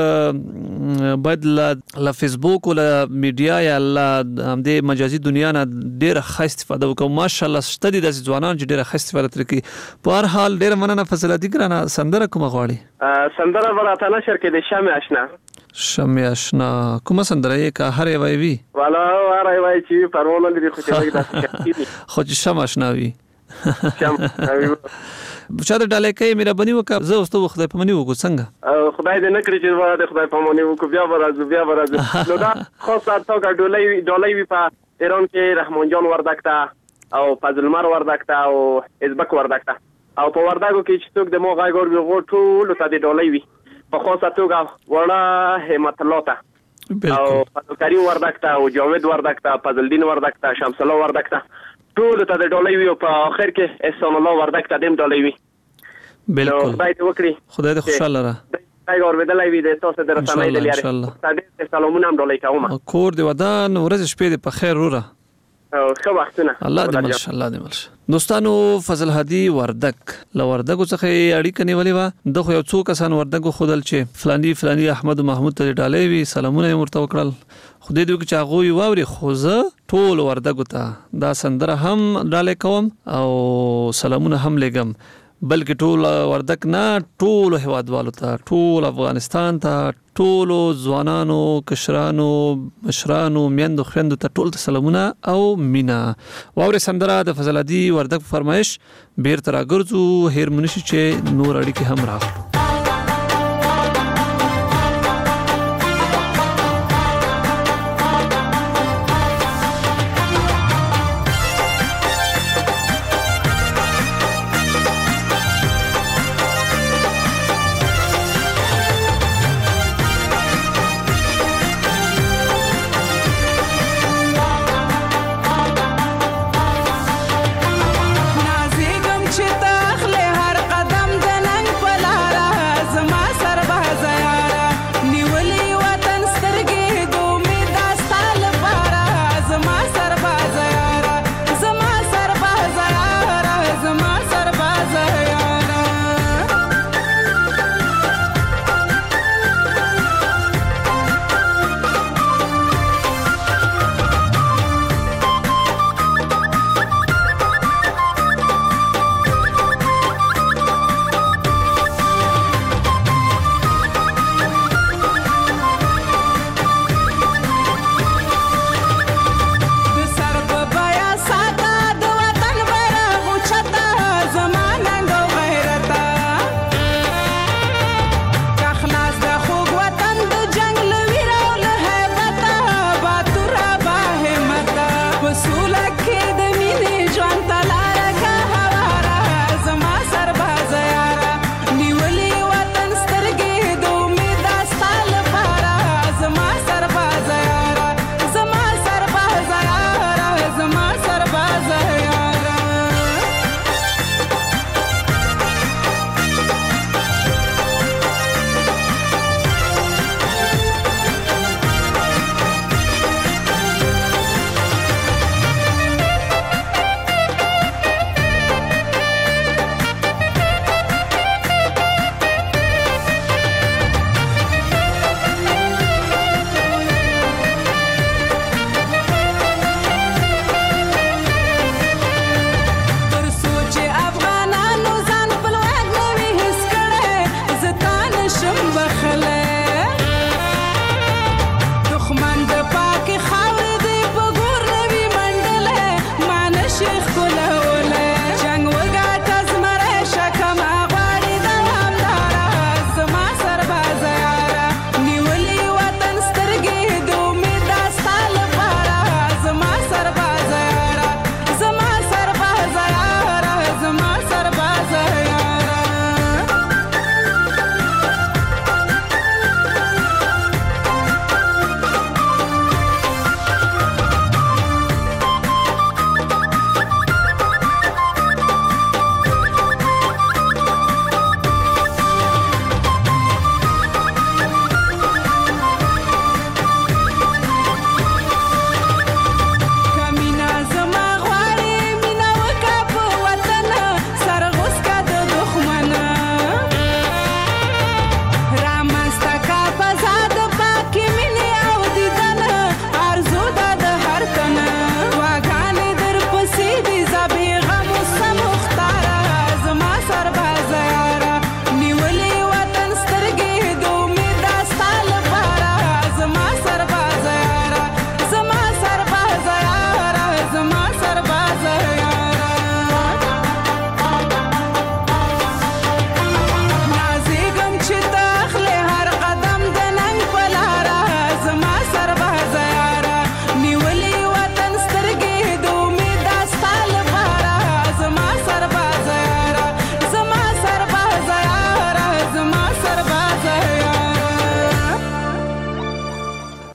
موږ باید له فیسبوک او له میډیا یا له همدې مجازي دنیا نه ډېر ښه استفاده وکړو ماشاءالله شته دي داسې ځوانان چې ډېر ښه استفاده ترې کوي په هر حال ډېر مننه فضل هادي ګرانه سندره کومه غواړي سندره به راته نشر کې د شمع اشنا شمع اشنا کومه سندره یې که هر یوه وي والا هر یوه چې پروا نه لري خو چې داسې خو چې شمع اشنا وي چا د ډالۍ کوي مهرباني وکړه زه اوس ته خدای پاماني وکړو څنګه خدای دې نه کړي چې د خدای پاماني وکړو بیا به راځو نو دا خاصه توګه ډالۍ وي په ایران کې رحمان جان وردګ ته او فضل مر وردګ ته او ازبک وردګ ته او په وردګو کې چې څوک د مو غږ اوري ټول ته د ډالۍ وي په خاصه توګه وړه همت الله ته او فضل کریم وردګ ته او جاوید وردګ ته فضل الدین وردګ ته شمس الله وردګ ته ټول ته د ډالۍ وي او په اخر کې احسان الله وردګ ته دیم ډالۍ وي بالکل خدای دې وکړي خدای دې خوشاله را هغه اورېدلای وي د تاسو د رسنۍ د لارې تاسو سلامونه هم ډالۍ کوم کور دې ودان ورځ شپې دې په خیر وره ښه وختونه الله دې ملشه الله دې ملشه دوستانو فضل هادي وردګ له وردګو څخه اړیکه نیولې وه د خو یو څو کسان وردګو ښودل چې فلاني احمد محمود ته ډالۍ وي سلامونه یې ورته وکړل خدای دې وکړي چې هغوی واوري خو زه ټول وردګو ته دا سندره هم ډالۍ کوم او سلامونه هم لېږم بلکې ټول وردګ نه ټول هیوادوالو ته ټول افغانستان ته ټول ځوانانو کشرانو مشرانو میندو خویندو ته ټول ته سلامونه او مینا واوري سندره د فضل هادي وردګ فرمایش بیرته راګرځو هیر منشي چې نور اړیکې هم راغلو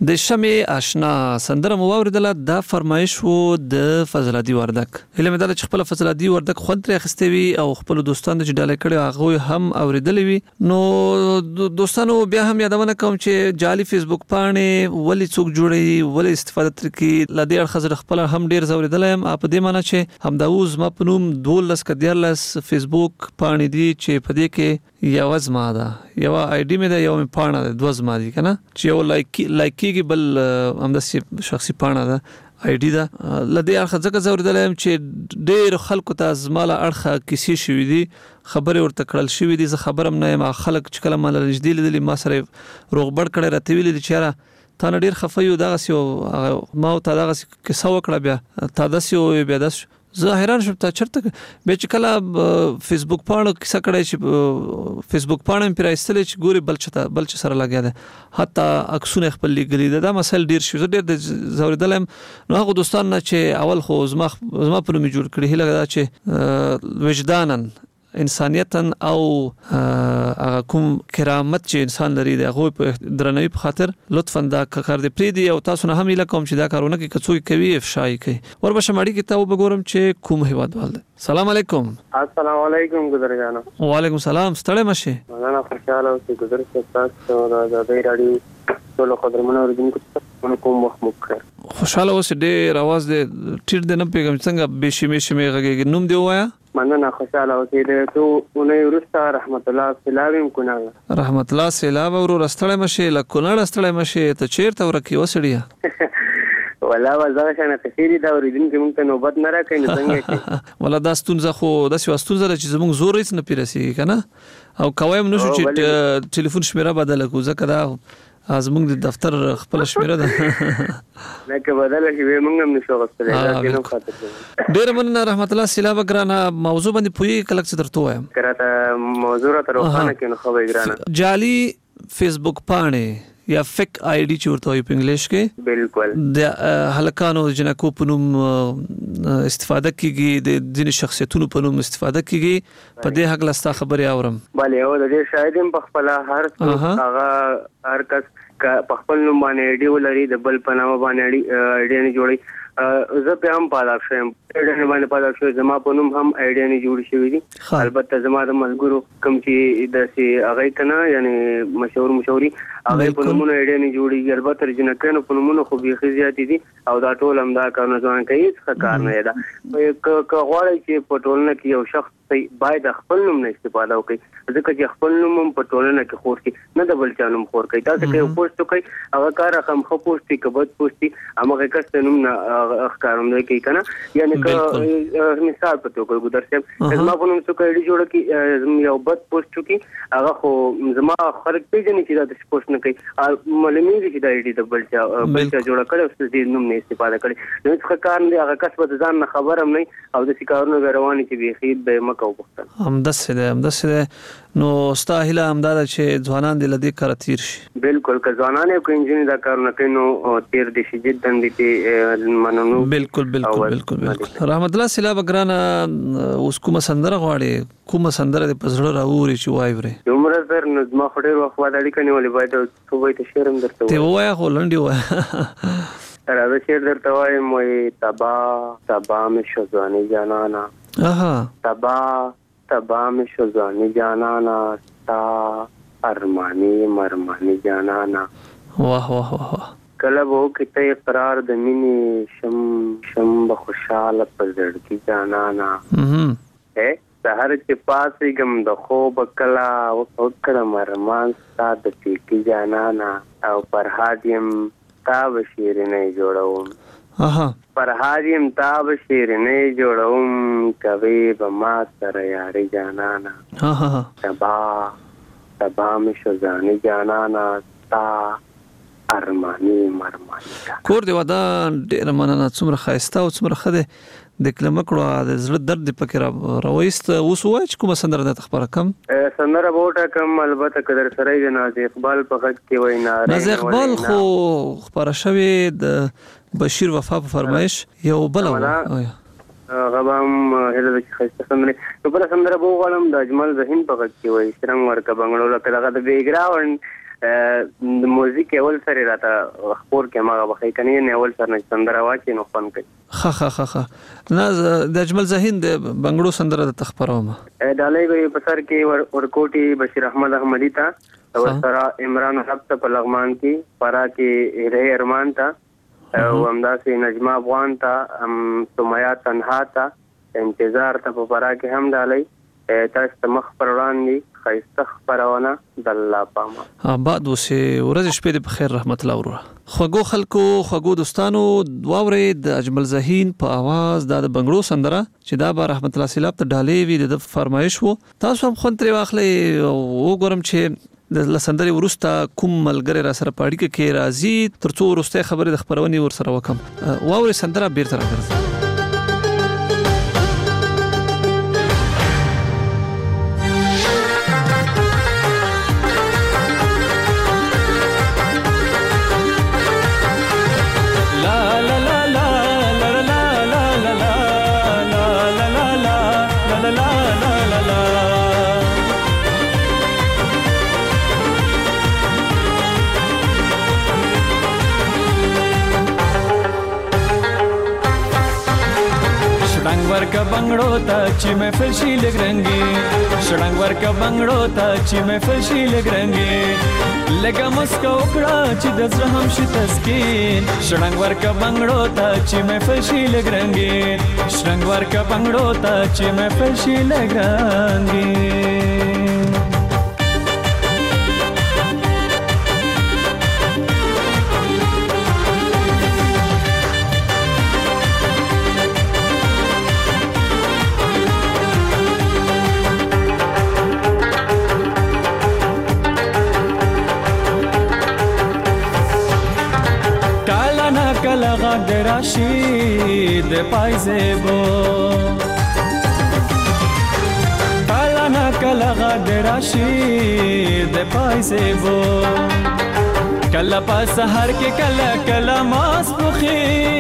د شمې آشنا سندره مو واوریدله دا فرمایش وو د فضل عادي وردک. هیله مې ده چې خپل فضل عادي وردک خوند ترې اخیستی وي او خپل دوستانو چې ډالۍ کړي هغه هم اوریدلې وي. نو دوستانو بیا هم یادونه کوم چې جعلي فیسبوک پاڼې ولې څوک جوړوي ولې استفاده ترې کوي له دې اړخه خپل هم ډیر زوریدلی یم. په دې معنی چې همدا زما په نوم 12 که 14 فیسبوک پاڼې دي چې په دې کې یو زما ده یو آی ډي مې ده یو مې پاڼه ده دوه زما دي که نه چې یو لایک کېږي بل همداسې شخصي پاڼه ده آی ډي ده. له دې اړخه ځکه زه اورېدلی یم چې ډېرو خلکو ته زما له اړخه کیسې شوي دي خبرې ورته کړل شوي دي. زه خبر هم نه یم خلک چې کله ما له نږدې لیدلي ما سره روغبړ کړی راته ویلي دي چې یاره تا نه ډېر خفه یو دغسې ما تا دغسې کیسه وکړه بیا تا داسې ووایې بیا داسې زه حیران شوم تا چېرته بیا چې کله فیسبوک پاڼه کیسه کړی چې فیسبوک پاڼه مې پرې راایستلې چې ګورې بل چا سره لګیا دی حتی عکسونه یې خپل لیکلي ده. دا مسایل ډېر شوي زه ډېر زوریدلی یم. نو هغو دوستانو نه چې اول خو زما په نوم یې جوړ کړي هیله ده چې وجدانن انسانیتا او کوم کرامت چې انسان لري د هغوی په درنوي په خاطر لطفا دا کار دې پرېږدي او تاسو نه هم هیله کوم چې دا کارونه کوي که څوک کوي افشا یې کوي. وربشم اړیکې ته وبګورم چې کوم هیوادوال دی. سلام علیکم. السلام علیکم ګذر جانو. وعلیکم سلام. ستړی مشې. مننه خوشاله اوسئ ګذر صاحب تاسو د ازادۍ راډیو ټولو قدرمنو اورېدونکو ته کوم وخت مو بخیر. خوشاله اوسئ. ډېر اواز دې ټیټ دی نه پوهېږم څنګه بې شمې شمې غږېږي. نوم دې ووایه. مننه خوشاله اوسئ. د څو اونۍ وروسته رحمت الله سیلاب یم کونړ. رحمت الله سیلاب ورور ستړی مشې له کونړ ستړی مشې ته چیرته ورکې وسړیه ولا وزغه شنه تخیری دا اوریدونکو موږ ته نوبت نه راکړي نو څنګه کې ولا دا ستونزه خو داسې وستونزه ده چې زموږ زور هیڅ نه پیرسي کنه او کوم نو چې ټلیفون شمیره بدل کو ځکه دا زموږ د دفتر خپل شمیره ده نه کې بدل شي موږ هم نشو غوښتل دا نو خاطر ډیر مننه رحمت الله سیلاب ګرانه موضوع باندې پوي کلک څه درته وایم کراته موضوع را تر وخانه کې نو خو ګرانه جعلی فیسبوک پاڼې یا فیک آی ډي چې ورته وایي په انګلیش کې بالکل د هلکانو جنکو په نوم استفاده کیږي د ځینې شخصیتونو په نوم استفاده کیږي. په دې هکله ستا خبرې اورم. بله او د دې شاید هم په خپل هغه هر کس په خپل نوم باندې آی ډي ولري د بل په نامه باندې آی ډي نه جوړي. زه په هم پاده شوم ایډن باندې پاده شوم زما په نوم هم آیډیا نه جوړ شوی دي. البته زما د ملګرو کوم چې د سي هغه کنه یعنی مشهوري هغه په نومونو آیډیا نه جوړي. البته جنکانو په نومونو خو بيخي زیات دي او دا ټول هم دا کارونه ځان کوي څه کار نه ده. که غواړي چې په ټولنه کې یو شخص باید خپل نوم نه استفاده وکړي ځکه چې خپل نوم په ټولنه کې خور کې نه د بل چا نوم خور کوي. تاسو کې پوسټ کوي هغه کار رقم خو پوسټي کبد پوسټي هغه کس نوم نه ښکارم نه کوي کنه یعنی که مثال په توګه ګذر صاحب زما په نوم څه کوي جوړ کی یو بد پوسټ کی هغه خو زما خلک پیژني چې دا د پوسټ نه کوي معلومیږي چې دا ایډي د بل چا جوړ کړي او څه نوم نه استفاده کړي نو څه کار نه هغه کس په ځان نه خبر هم نه او د سکارونو رواني چې بيخي به مکو وختل همداسه نو استاهله همدار چې ځوانان د لدی کار تیر شي. بالکل که ځوانان یو انجینر دا کار نه کوي نو تیر دي شي جدا دي مننو. بالکل رحمت الله سیلاب ګرانه اوس کومه سندره غواړي کومه سندره د پزړه راووري چې وایوره عمر سر نو ما خډیر وخت واداړي کني ولې باید څه وای ته شعرم درته ته وای هولندي وای راځه شعر درته وایم وای تبا می شوزانی جانانا تبا می شوزانی جانانا تا ارمانی مرمانی جانانا واه کله وو کته اقرار د مینې شم بخوشاله پزړ کی جانانا سحر چې پاسې گم د خوب کلا وکړه مرمان ساده کی جانانا او فرهادیم تا بشیرنه جوړوم فرهادیم تا بشیرنه جوړوم کوي بما سره یاري جانانا تبا می شوزانی جانانا تا ارمانی مرمانی کور دی ودان ډیر مننه څومره خایسته او څومره خده د کلمکړو د زړه درد پکې راويست اوس وای چې کومه سندره د خبره کم سندره بوټه کم البته قدر سره د ناز اقبال په غږ کې وای نه ناز اقبال خو خبره شوی د بشیر وفا په فرمایش یو بل غبام هله د خسته سندره په بل سندره بو غلم د اجمل ذهن په غږ کې وای څنګه ورکه بنگړو لکه دغه د بیګراوند د موزیک اول سره راته خبر کې ما بخې کني نه اول سره سندره واچي نو فن کوي خا نه د اجمل ذهین د بنگړو سندره د تخبروم ډالې کوي په سر کې ورکوټي بشیر احمد احمدی تا او سره عمران حق په لغمان کې پرا کې هره ارمان تا او همداسې نجمه افغان تا سمیا تنها تا انتظار ته په پرا کې هم ډالې تاسو ته مخ پر وړاندې خیسته خبرونه د الله پامه بعد وسه ورځ شپې د بخیر رحمت الله وروره خوګو خلکو خوګو دوستانو واورې د اجمل ذهین په आवाज د بنگړو سندره چې دا به رحمت الله سیلاب ته ډالې وی د فرمایش وو تاسو هم خون تر واخلې وګورم چې د لسندري ورسته کوم ملګری را سره پاړی کې راځي ترڅو ورسته خبره د خبرونی ور سره وکم واورې سندره بیرته راځي ورکا بنگړو ته چې محفل شي لګرنګي شړنګ ورکا بنگړو ته چې محفل شي لګرنګي لګا مسکو کړه چې د زړه هم شي تسکین شړنګ ورکا بنگړو ته چې محفل شي لګرنګي شړنګ ورکا بنگړو ته چې محفل شي لګرنګي راشي د پایزبو کلا نا کلا غد راشي د پایزبو کلا په سحر کې کلا ماس پخي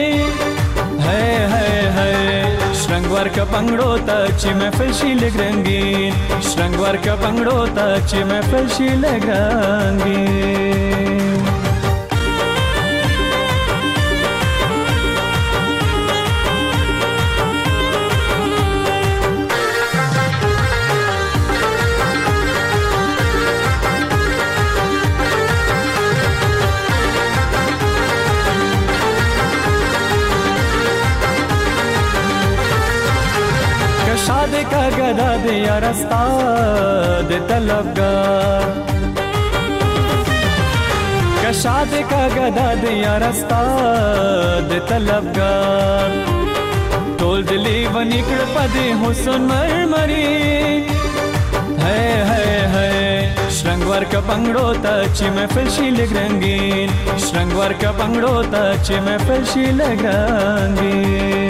ہے شرنګ ورکا بنگړو ته چې محفل شي لګرنګي شرنګ ورکا بنگړو ته چې محفل شي لګرنګي का गदा दे रस्ता दे तलबगार कशाद का गदा दे रस्ता दे तलबगार टोल दिली वनिकड़ पदे हुसन मरमरी है श्रृंग वर्क बंगड़ो ता ची महफिल शी लग्रंगी श्रृंग वर्क बंगड़ो ता ची महफिल शी लग्रंगी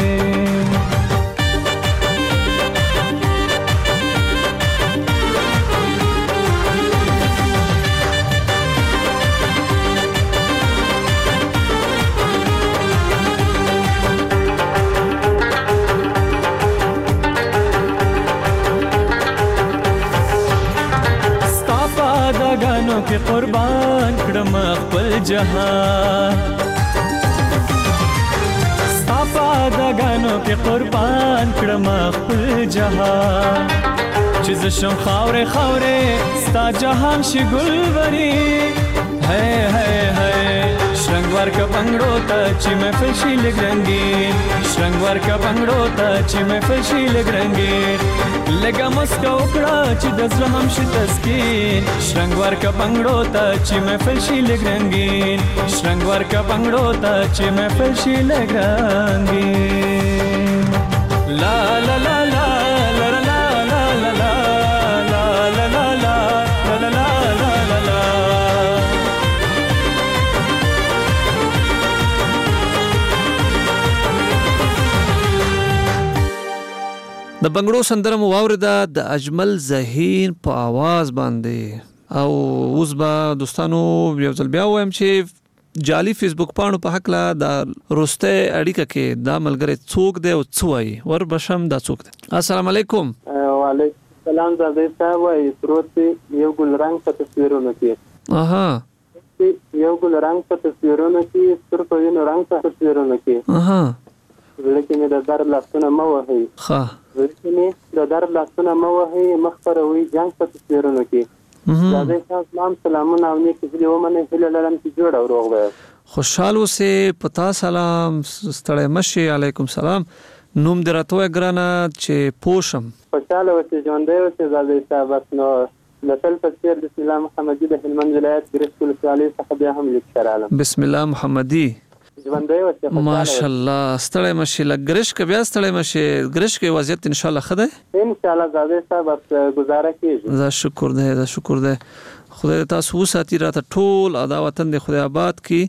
के कुर्बान कड़म खपल जहान साफा दगानों के कुर्बान कड़म खपल जहान चीज शम खावरे खावरे स्ता जहान शिगुल बरी है श्रृंग वर्का बंगड़ो ता ची महफिल शी लग्रंगी श्रृंग वर्का बंगड़ो ता ची महफिल शी लग्रंगी लगा मस्का उकड़ा ची दज़रा हम शी तस्कीन श्रृंग वर्का बंगड़ो ता ची महफिल शी लग्रंगी श्रृंग वर्का बंगड़ो ता ची महफिल शी लग्रंगी ला ला ला ला ला ला ला ला ला ला ला ला ला د بنگړو سندره مو واورده د اجمل ذهین په आवाज باندې او اوس به دوستانو یو ځل بیا وایم چې جعلی فیسبوک پاڼو په حق لا د روسته اړیکه کې دا ملګری څوک دی او څوای ور بشم دا څوک دی السلام علیکم وعلیکم السلام زده صاحب وای تروت یو ګل رنگ په تصویرونه کې اها یو ګل رنگ په تصویرونو کې تر په وینو رنگ په تصویرونو کې اها ولکه مې د درد لاسونه مو وهي ښه ولکه مې د درد لاسونه مو وهي مخبروي جنگ په تصویرونو کې دا د اسلام سلامونه او نیک دې ومنه هله لرم چې جوړ او روغ وي خوشحال اوسه پتا سلام ستړی مشي علیکم سلام نوم دراتو ګرانه چې پوشم خوشاله اوسه ژوندې اوسه زادي صاحب نو لفل فسير بسم الله محمدي د هلمند ولایت ګرشکول سوالي څخه بیا هم لیک شراله بسم الله محمدي ژوندې اوسه ماشاء الله ستړی مشي لګرش ک بیا ستړی مشي ګرش کې وضعیت ان شاء الله خده ان شاء الله زادي صاحب گزاره کیږي زه شکر ده خدای تاسو وساتي راته ټول ادا وطن د خدای آباد کی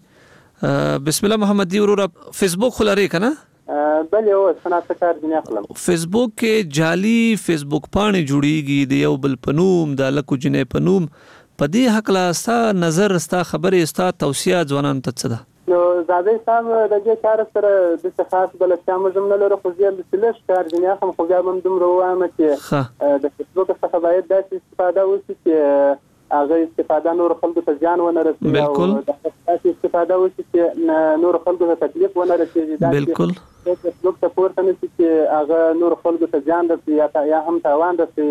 بسم الله محمدي ورور فیسبوک خلاري کنه بل یو سناته کار دنیا خپل فیسبوک کې جعلی فیسبوک پاڼې جوړیږي د یو بل پنوم د لکو جنې پنوم په دې حق لا ستا نظر ستا خبره ستا توصيه ځوانان ته څه ده نو زادي صاحب د دې کار سره د خاص بل څه زمونه لرو خو زیات د سلش کار دنیا هم خو بیا هم دومره وامه چې د فیسبوک څخه باید د استفاده وشي چې هغه استفاده نور خلکو ته ځان ونه رسوي بالکل استفاده وشي چې نور خلکو ته تکلیف ونه رسوي بالکل فیسبوک ته پورته نشي چې هغه نور خلکو ته ځان رسوي یا هم تاوان رسوي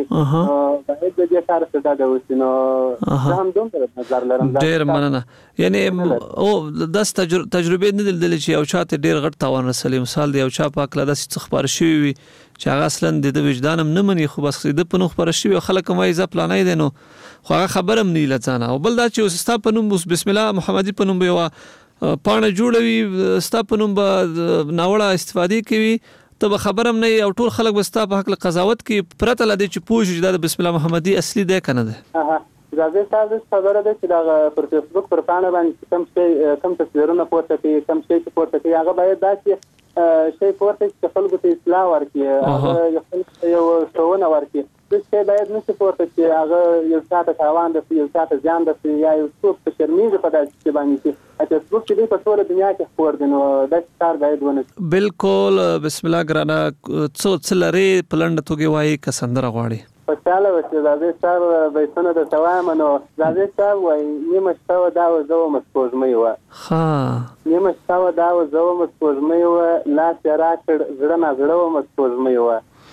باید د دې کار څخه دا وشي نو زه هم دومره نظر لرم ډیر مننه یعنی او د تجربه نه دل چې یو چاته ډیر غټ تاوان رسولي مثال دی یو چا پاک لا د خبر شوی وي چې هغه اصلا د وجدانم نه مني خو بس د پنو خبر شوی خلک مې ز پلانای دي نو خو هغه خبرم نه لځانه او بل دا چې ستا په نوم بسم الله محمدي په نوم یو پانه جوړوي ستا په نوم به ناوړه استفاده کوي ته خبرم نه او ټول خلک به ستا په حق قضاوت کوي پرته لدی چې پوښتنه د بسم الله محمدي اصلي ده کنه ده زادي صاحب خبره ده چې دا پر فیسبوک پر پانه باندې کم تصویرونه پورته کوي کم شي پورته کوي هغه باید دا چې شي پورته چې خلکو ته اصلاح ورکړي هغه یو څونه ورکړي څه باید نشي پورته چې هغه یو ساعت تاوان د یو ساعت ځان د یا یو څوک په شرمېږي په داسې باندې چې فیسبوک کې په ټول دنیا کې خبر دي نو دا کار باید ونه بالکل بسم الله ګرانه څو لري پلند توګي وای کسندره غواړي خوشاله وسه زادي صاحب به څنګه د توام نو زادي صاحب وای نیمه شپه دا زو مسپوږمۍ و ها نیمه شپه دا زو مسپوږمۍ و لا سره کړ زړه نه زړه و مسپوږمۍ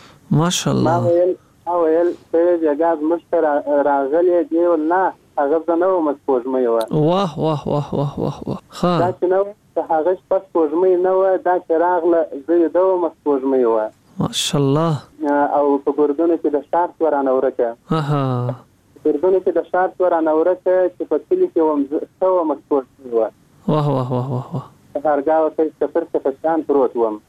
و ماشاءالله او ال په جګاز مشتر راغلی دی نه هغه نو مسپوږمۍ و واه واه واه واه واه واه ها دا چې نو هغه مسپوږمۍ نه و دا چې راغله زه د مسپوږمۍ و ماشاءالله او په ګردونه کې د شارت ورانه ورکه ها ګردونه کې د شارت ورانه ورکه چې په کلی کې وم څو مسپوږمۍ و واه واه واه واه هرګاو کې سفر څخه شان پروت وم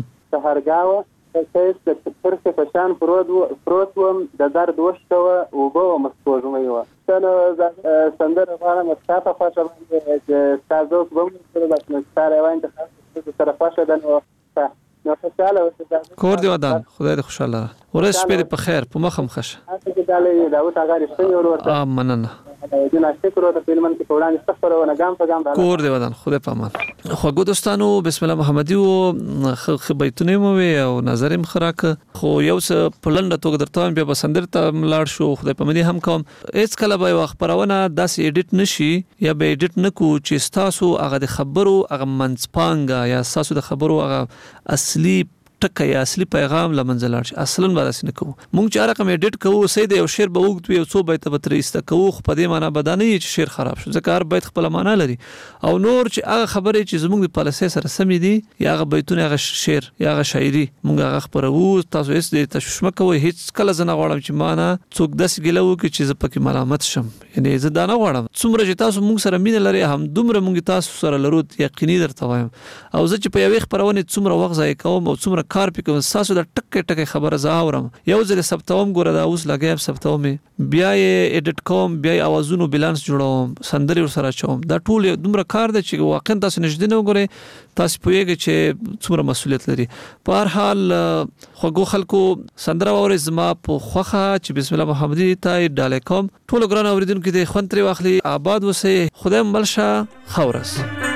هرګاو چې د پرشان پروت وم د درد وشته او به مسپوږمۍ و څنګه سندره غواړم تاسو خوښه باندې چې تاسو کوم څه بس نه ستاره وایي ته سره خوښه ده نو خوشاله اوسه کور دی ودان خدای دې خوشاله ورځ شپه په خیر په مخم خشه تاسو دالې دا وتا غاری شپه ورته مننه جنا شکر او فلمن کې وړاندې استغفر او نګام په ګام کور دی ودان خدای په امان خو ګوتستانو بسم الله محمدي او خبيتونه مو او نظرم خراک خو یو څه پلند توګ درته بیا بسندر ته ملاړ شو خدای په مدي هم کوم هیڅ کله به خبرونه داس ایډیټ نشي یا به ایډیټ نکو چې تاسو هغه د خبرو هغه منځپانګه یا تاسو د خبرو هغه اصلي ټکه یا اصلي پیغام لمنځلار شي اصلا به داسې نه کوو مونږ چې رقم ایډیټ کوو سید یو شعر به وګت یو څو بیت به ترېسته کوو خو په دې معنی بدانه چې شعر خراب شو ځکه هر بیت خپل معنی لري او نور چې هغه خبرې چې زموږ د پالیسي سره سمې دي یا هغه بیتونه هغه شعر یا هغه شاعري مونږ هغه خبرو تاسو هیڅ د تشویش کوئ هیڅ کله زنه غواړم چې معنی څوک داسې ګلو کې چې زه پکې ملامت شم یعنی زه دا نه غواړم څومره چې تاسو مونږ سره مینه لري هم دومره مونږ تاسو سره لرو یقیني درته وایم او زه چې په یوې خبرونه څومره وخت ځای کوم او څومره کار پکوم تاسو د ټکه خبره زاورم یو ځل ثبتوم ګوره دا اوس لګیم ثبتوم بیا یې ایډیټ کوم بیا اوازونو بیلانس جوړوم سندري ور سره چوم دا ټول دومره کار دی چې واقعا تاسو نشدنه وګورئ تاسو پوهیږئ چې څومره مسؤلیت لري په هر حال خوګو خلکو سندره اورې زما په خوخه چې بسم الله محمدي تای ډاله کوم ټول ګران اوریدونکو دې خوند تر واخلي آباد وسه خدای ملشه خورس